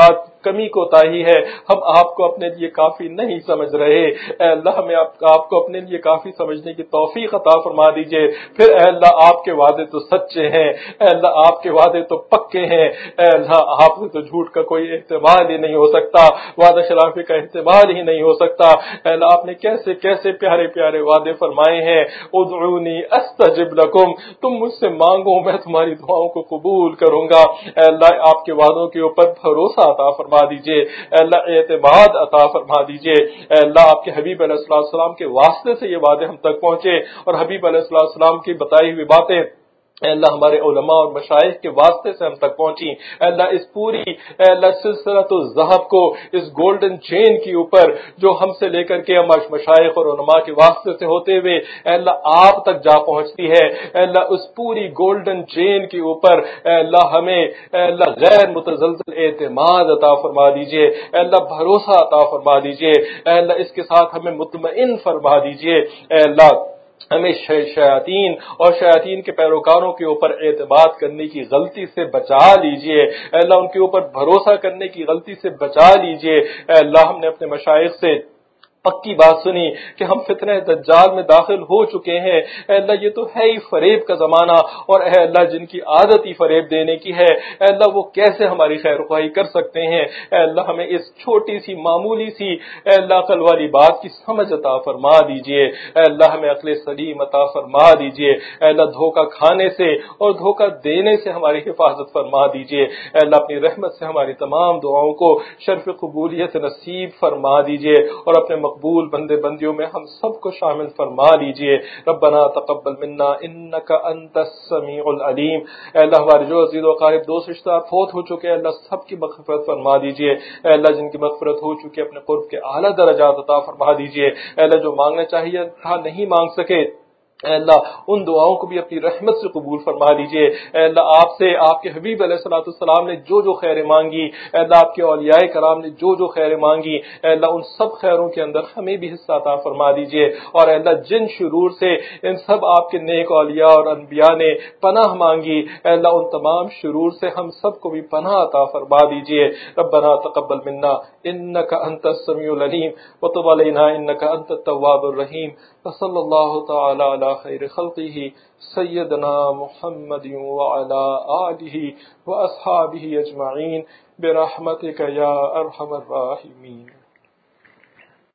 کمی کوتاہی ہے، ہم آپ کو اپنے لیے کافی نہیں سمجھ رہے، اے اللہ ہمیں آپ کو اپنے لیے کافی سمجھنے کی توفیق عطا فرما دیجئے۔ پھر اے اللہ آپ کے وعدے تو سچے ہیں، اے اللہ آپ کے وعدے تو پکے ہیں، اے اللہ آپ سے تو جھوٹ کا کوئی احتمال ہی نہیں ہو سکتا، وعدہ خلافی کا احتمال ہی نہیں ہو سکتا۔ اے اللہ آپ نے کیسے کیسے پیارے پیارے وعدے فرمائے ہیں، ادعونی استجب لکم، تم مجھ سے مانگو میں تمہاری دعاؤں کو قبول کروں گا۔ اے اللہ آپ کے وعدوں کے اوپر بھروسہ عطا فرما دیجئے، اے اللہ اعتماد عطا فرما دیجئے۔ اے اللہ آپ کے حبیب علیہ السلام کے واسطے سے یہ وعدے ہم تک پہنچے، اور حبیب علیہ السلام کی بتائی ہوئی باتیں اے اللہ ہمارے علماء اور مشائخ کے واسطے سے ہم تک پہنچی۔ اے اللہ اس پوری اے اللہ سلسلۃ الذہب کو، اس گولڈن چین کے اوپر جو ہم سے لے کر کے مشائخ اور علماء کے واسطے سے ہوتے ہوئے اے اللہ آپ تک جا پہنچتی ہے، اے اللہ اس پوری گولڈن چین کے اوپر اے اللہ ہمیں اے اللہ غیر متزلزل اعتماد عطا فرما دیجئے، اے اللہ بھروسہ عطا فرما دیجئے، اے اللہ اس کے ساتھ ہمیں مطمئن فرما دیجئے۔ اے اللہ ہمیں شیاطین اور شیاطین کے پیروکاروں کے اوپر اعتماد کرنے کی غلطی سے بچا لیجئے، اے اللہ ان کے اوپر بھروسہ کرنے کی غلطی سے بچا لیجئے۔ اے اللہ ہم نے اپنے مشائخ سے پکی بات سنی کہ ہم فتنہ دجال میں داخل ہو چکے ہیں، اے اللہ یہ تو ہے ہی فریب کا زمانہ، اور اے اللہ جن کی عادت ہی فریب دینے کی ہے، اے اللہ وہ کیسے ہماری خیر خواہی کر سکتے ہیں۔ اے اللہ ہمیں اس چھوٹی سی معمولی سی اے اللہ عقل والی بات کی سمجھ عطا فرما دیجئے، اے اللہ ہمیں عقل سلیم عطا فرما دیجئے، اے اللہ دھوکہ کھانے سے اور دھوکہ دینے سے ہماری حفاظت فرما دیجئے، اے اللہ اپنی رحمت سے ہماری تمام دعاؤں کو شرف قبولیت نصیب فرما دیجئے، اور اپنے مقبول بندے بندیوں میں ہم سب کو شامل فرما لیجئے۔ ربنا تقبل منا انک انت السمیع العلیم۔ اے اللہ ہمارے جو عزیز و اقارب دوست رشتہ دار فوت ہو چکے ہیں، اللہ سب کی مغفرت فرما دیجئے۔ اے اللہ جن کی مغفرت ہو چکی اپنے قرب کے اعلیٰ درجات عطا فرما دیجئے۔ اے اللہ جو مانگنا چاہیے تھا نہیں مانگ سکے، اے اللہ ان دعاؤں کو بھی اپنی رحمت سے قبول فرما لیجئے۔ اے اللہ آپ سے آپ کے حبیب علیہ الصلوۃ والسلام نے جو جو خیر مانگی، اے اللہ آپ کے اولیاء کرام نے جو جو خیر مانگی، اے اللہ ان سب خیروں کے اندر ہمیں بھی حصہ عطا فرما دیجئے، اور اے اللہ جن شرور سے ان سب آپ کے نیک اولیاء اور انبیاء نے پناہ مانگی، اے اللہ ان تمام شرور سے ہم سب کو بھی پناہ عطا فرما دیجئے۔ ربنا تقبل منا انک انت السمیع العلیم وتب علینا انک انت التواب الرحیم، وصلی اللہ تعالی علی خیر خلقہ سیدنا محمد وعلی آلہ واصحابہ اجمعین برحمتک یا ارحم الراحمین۔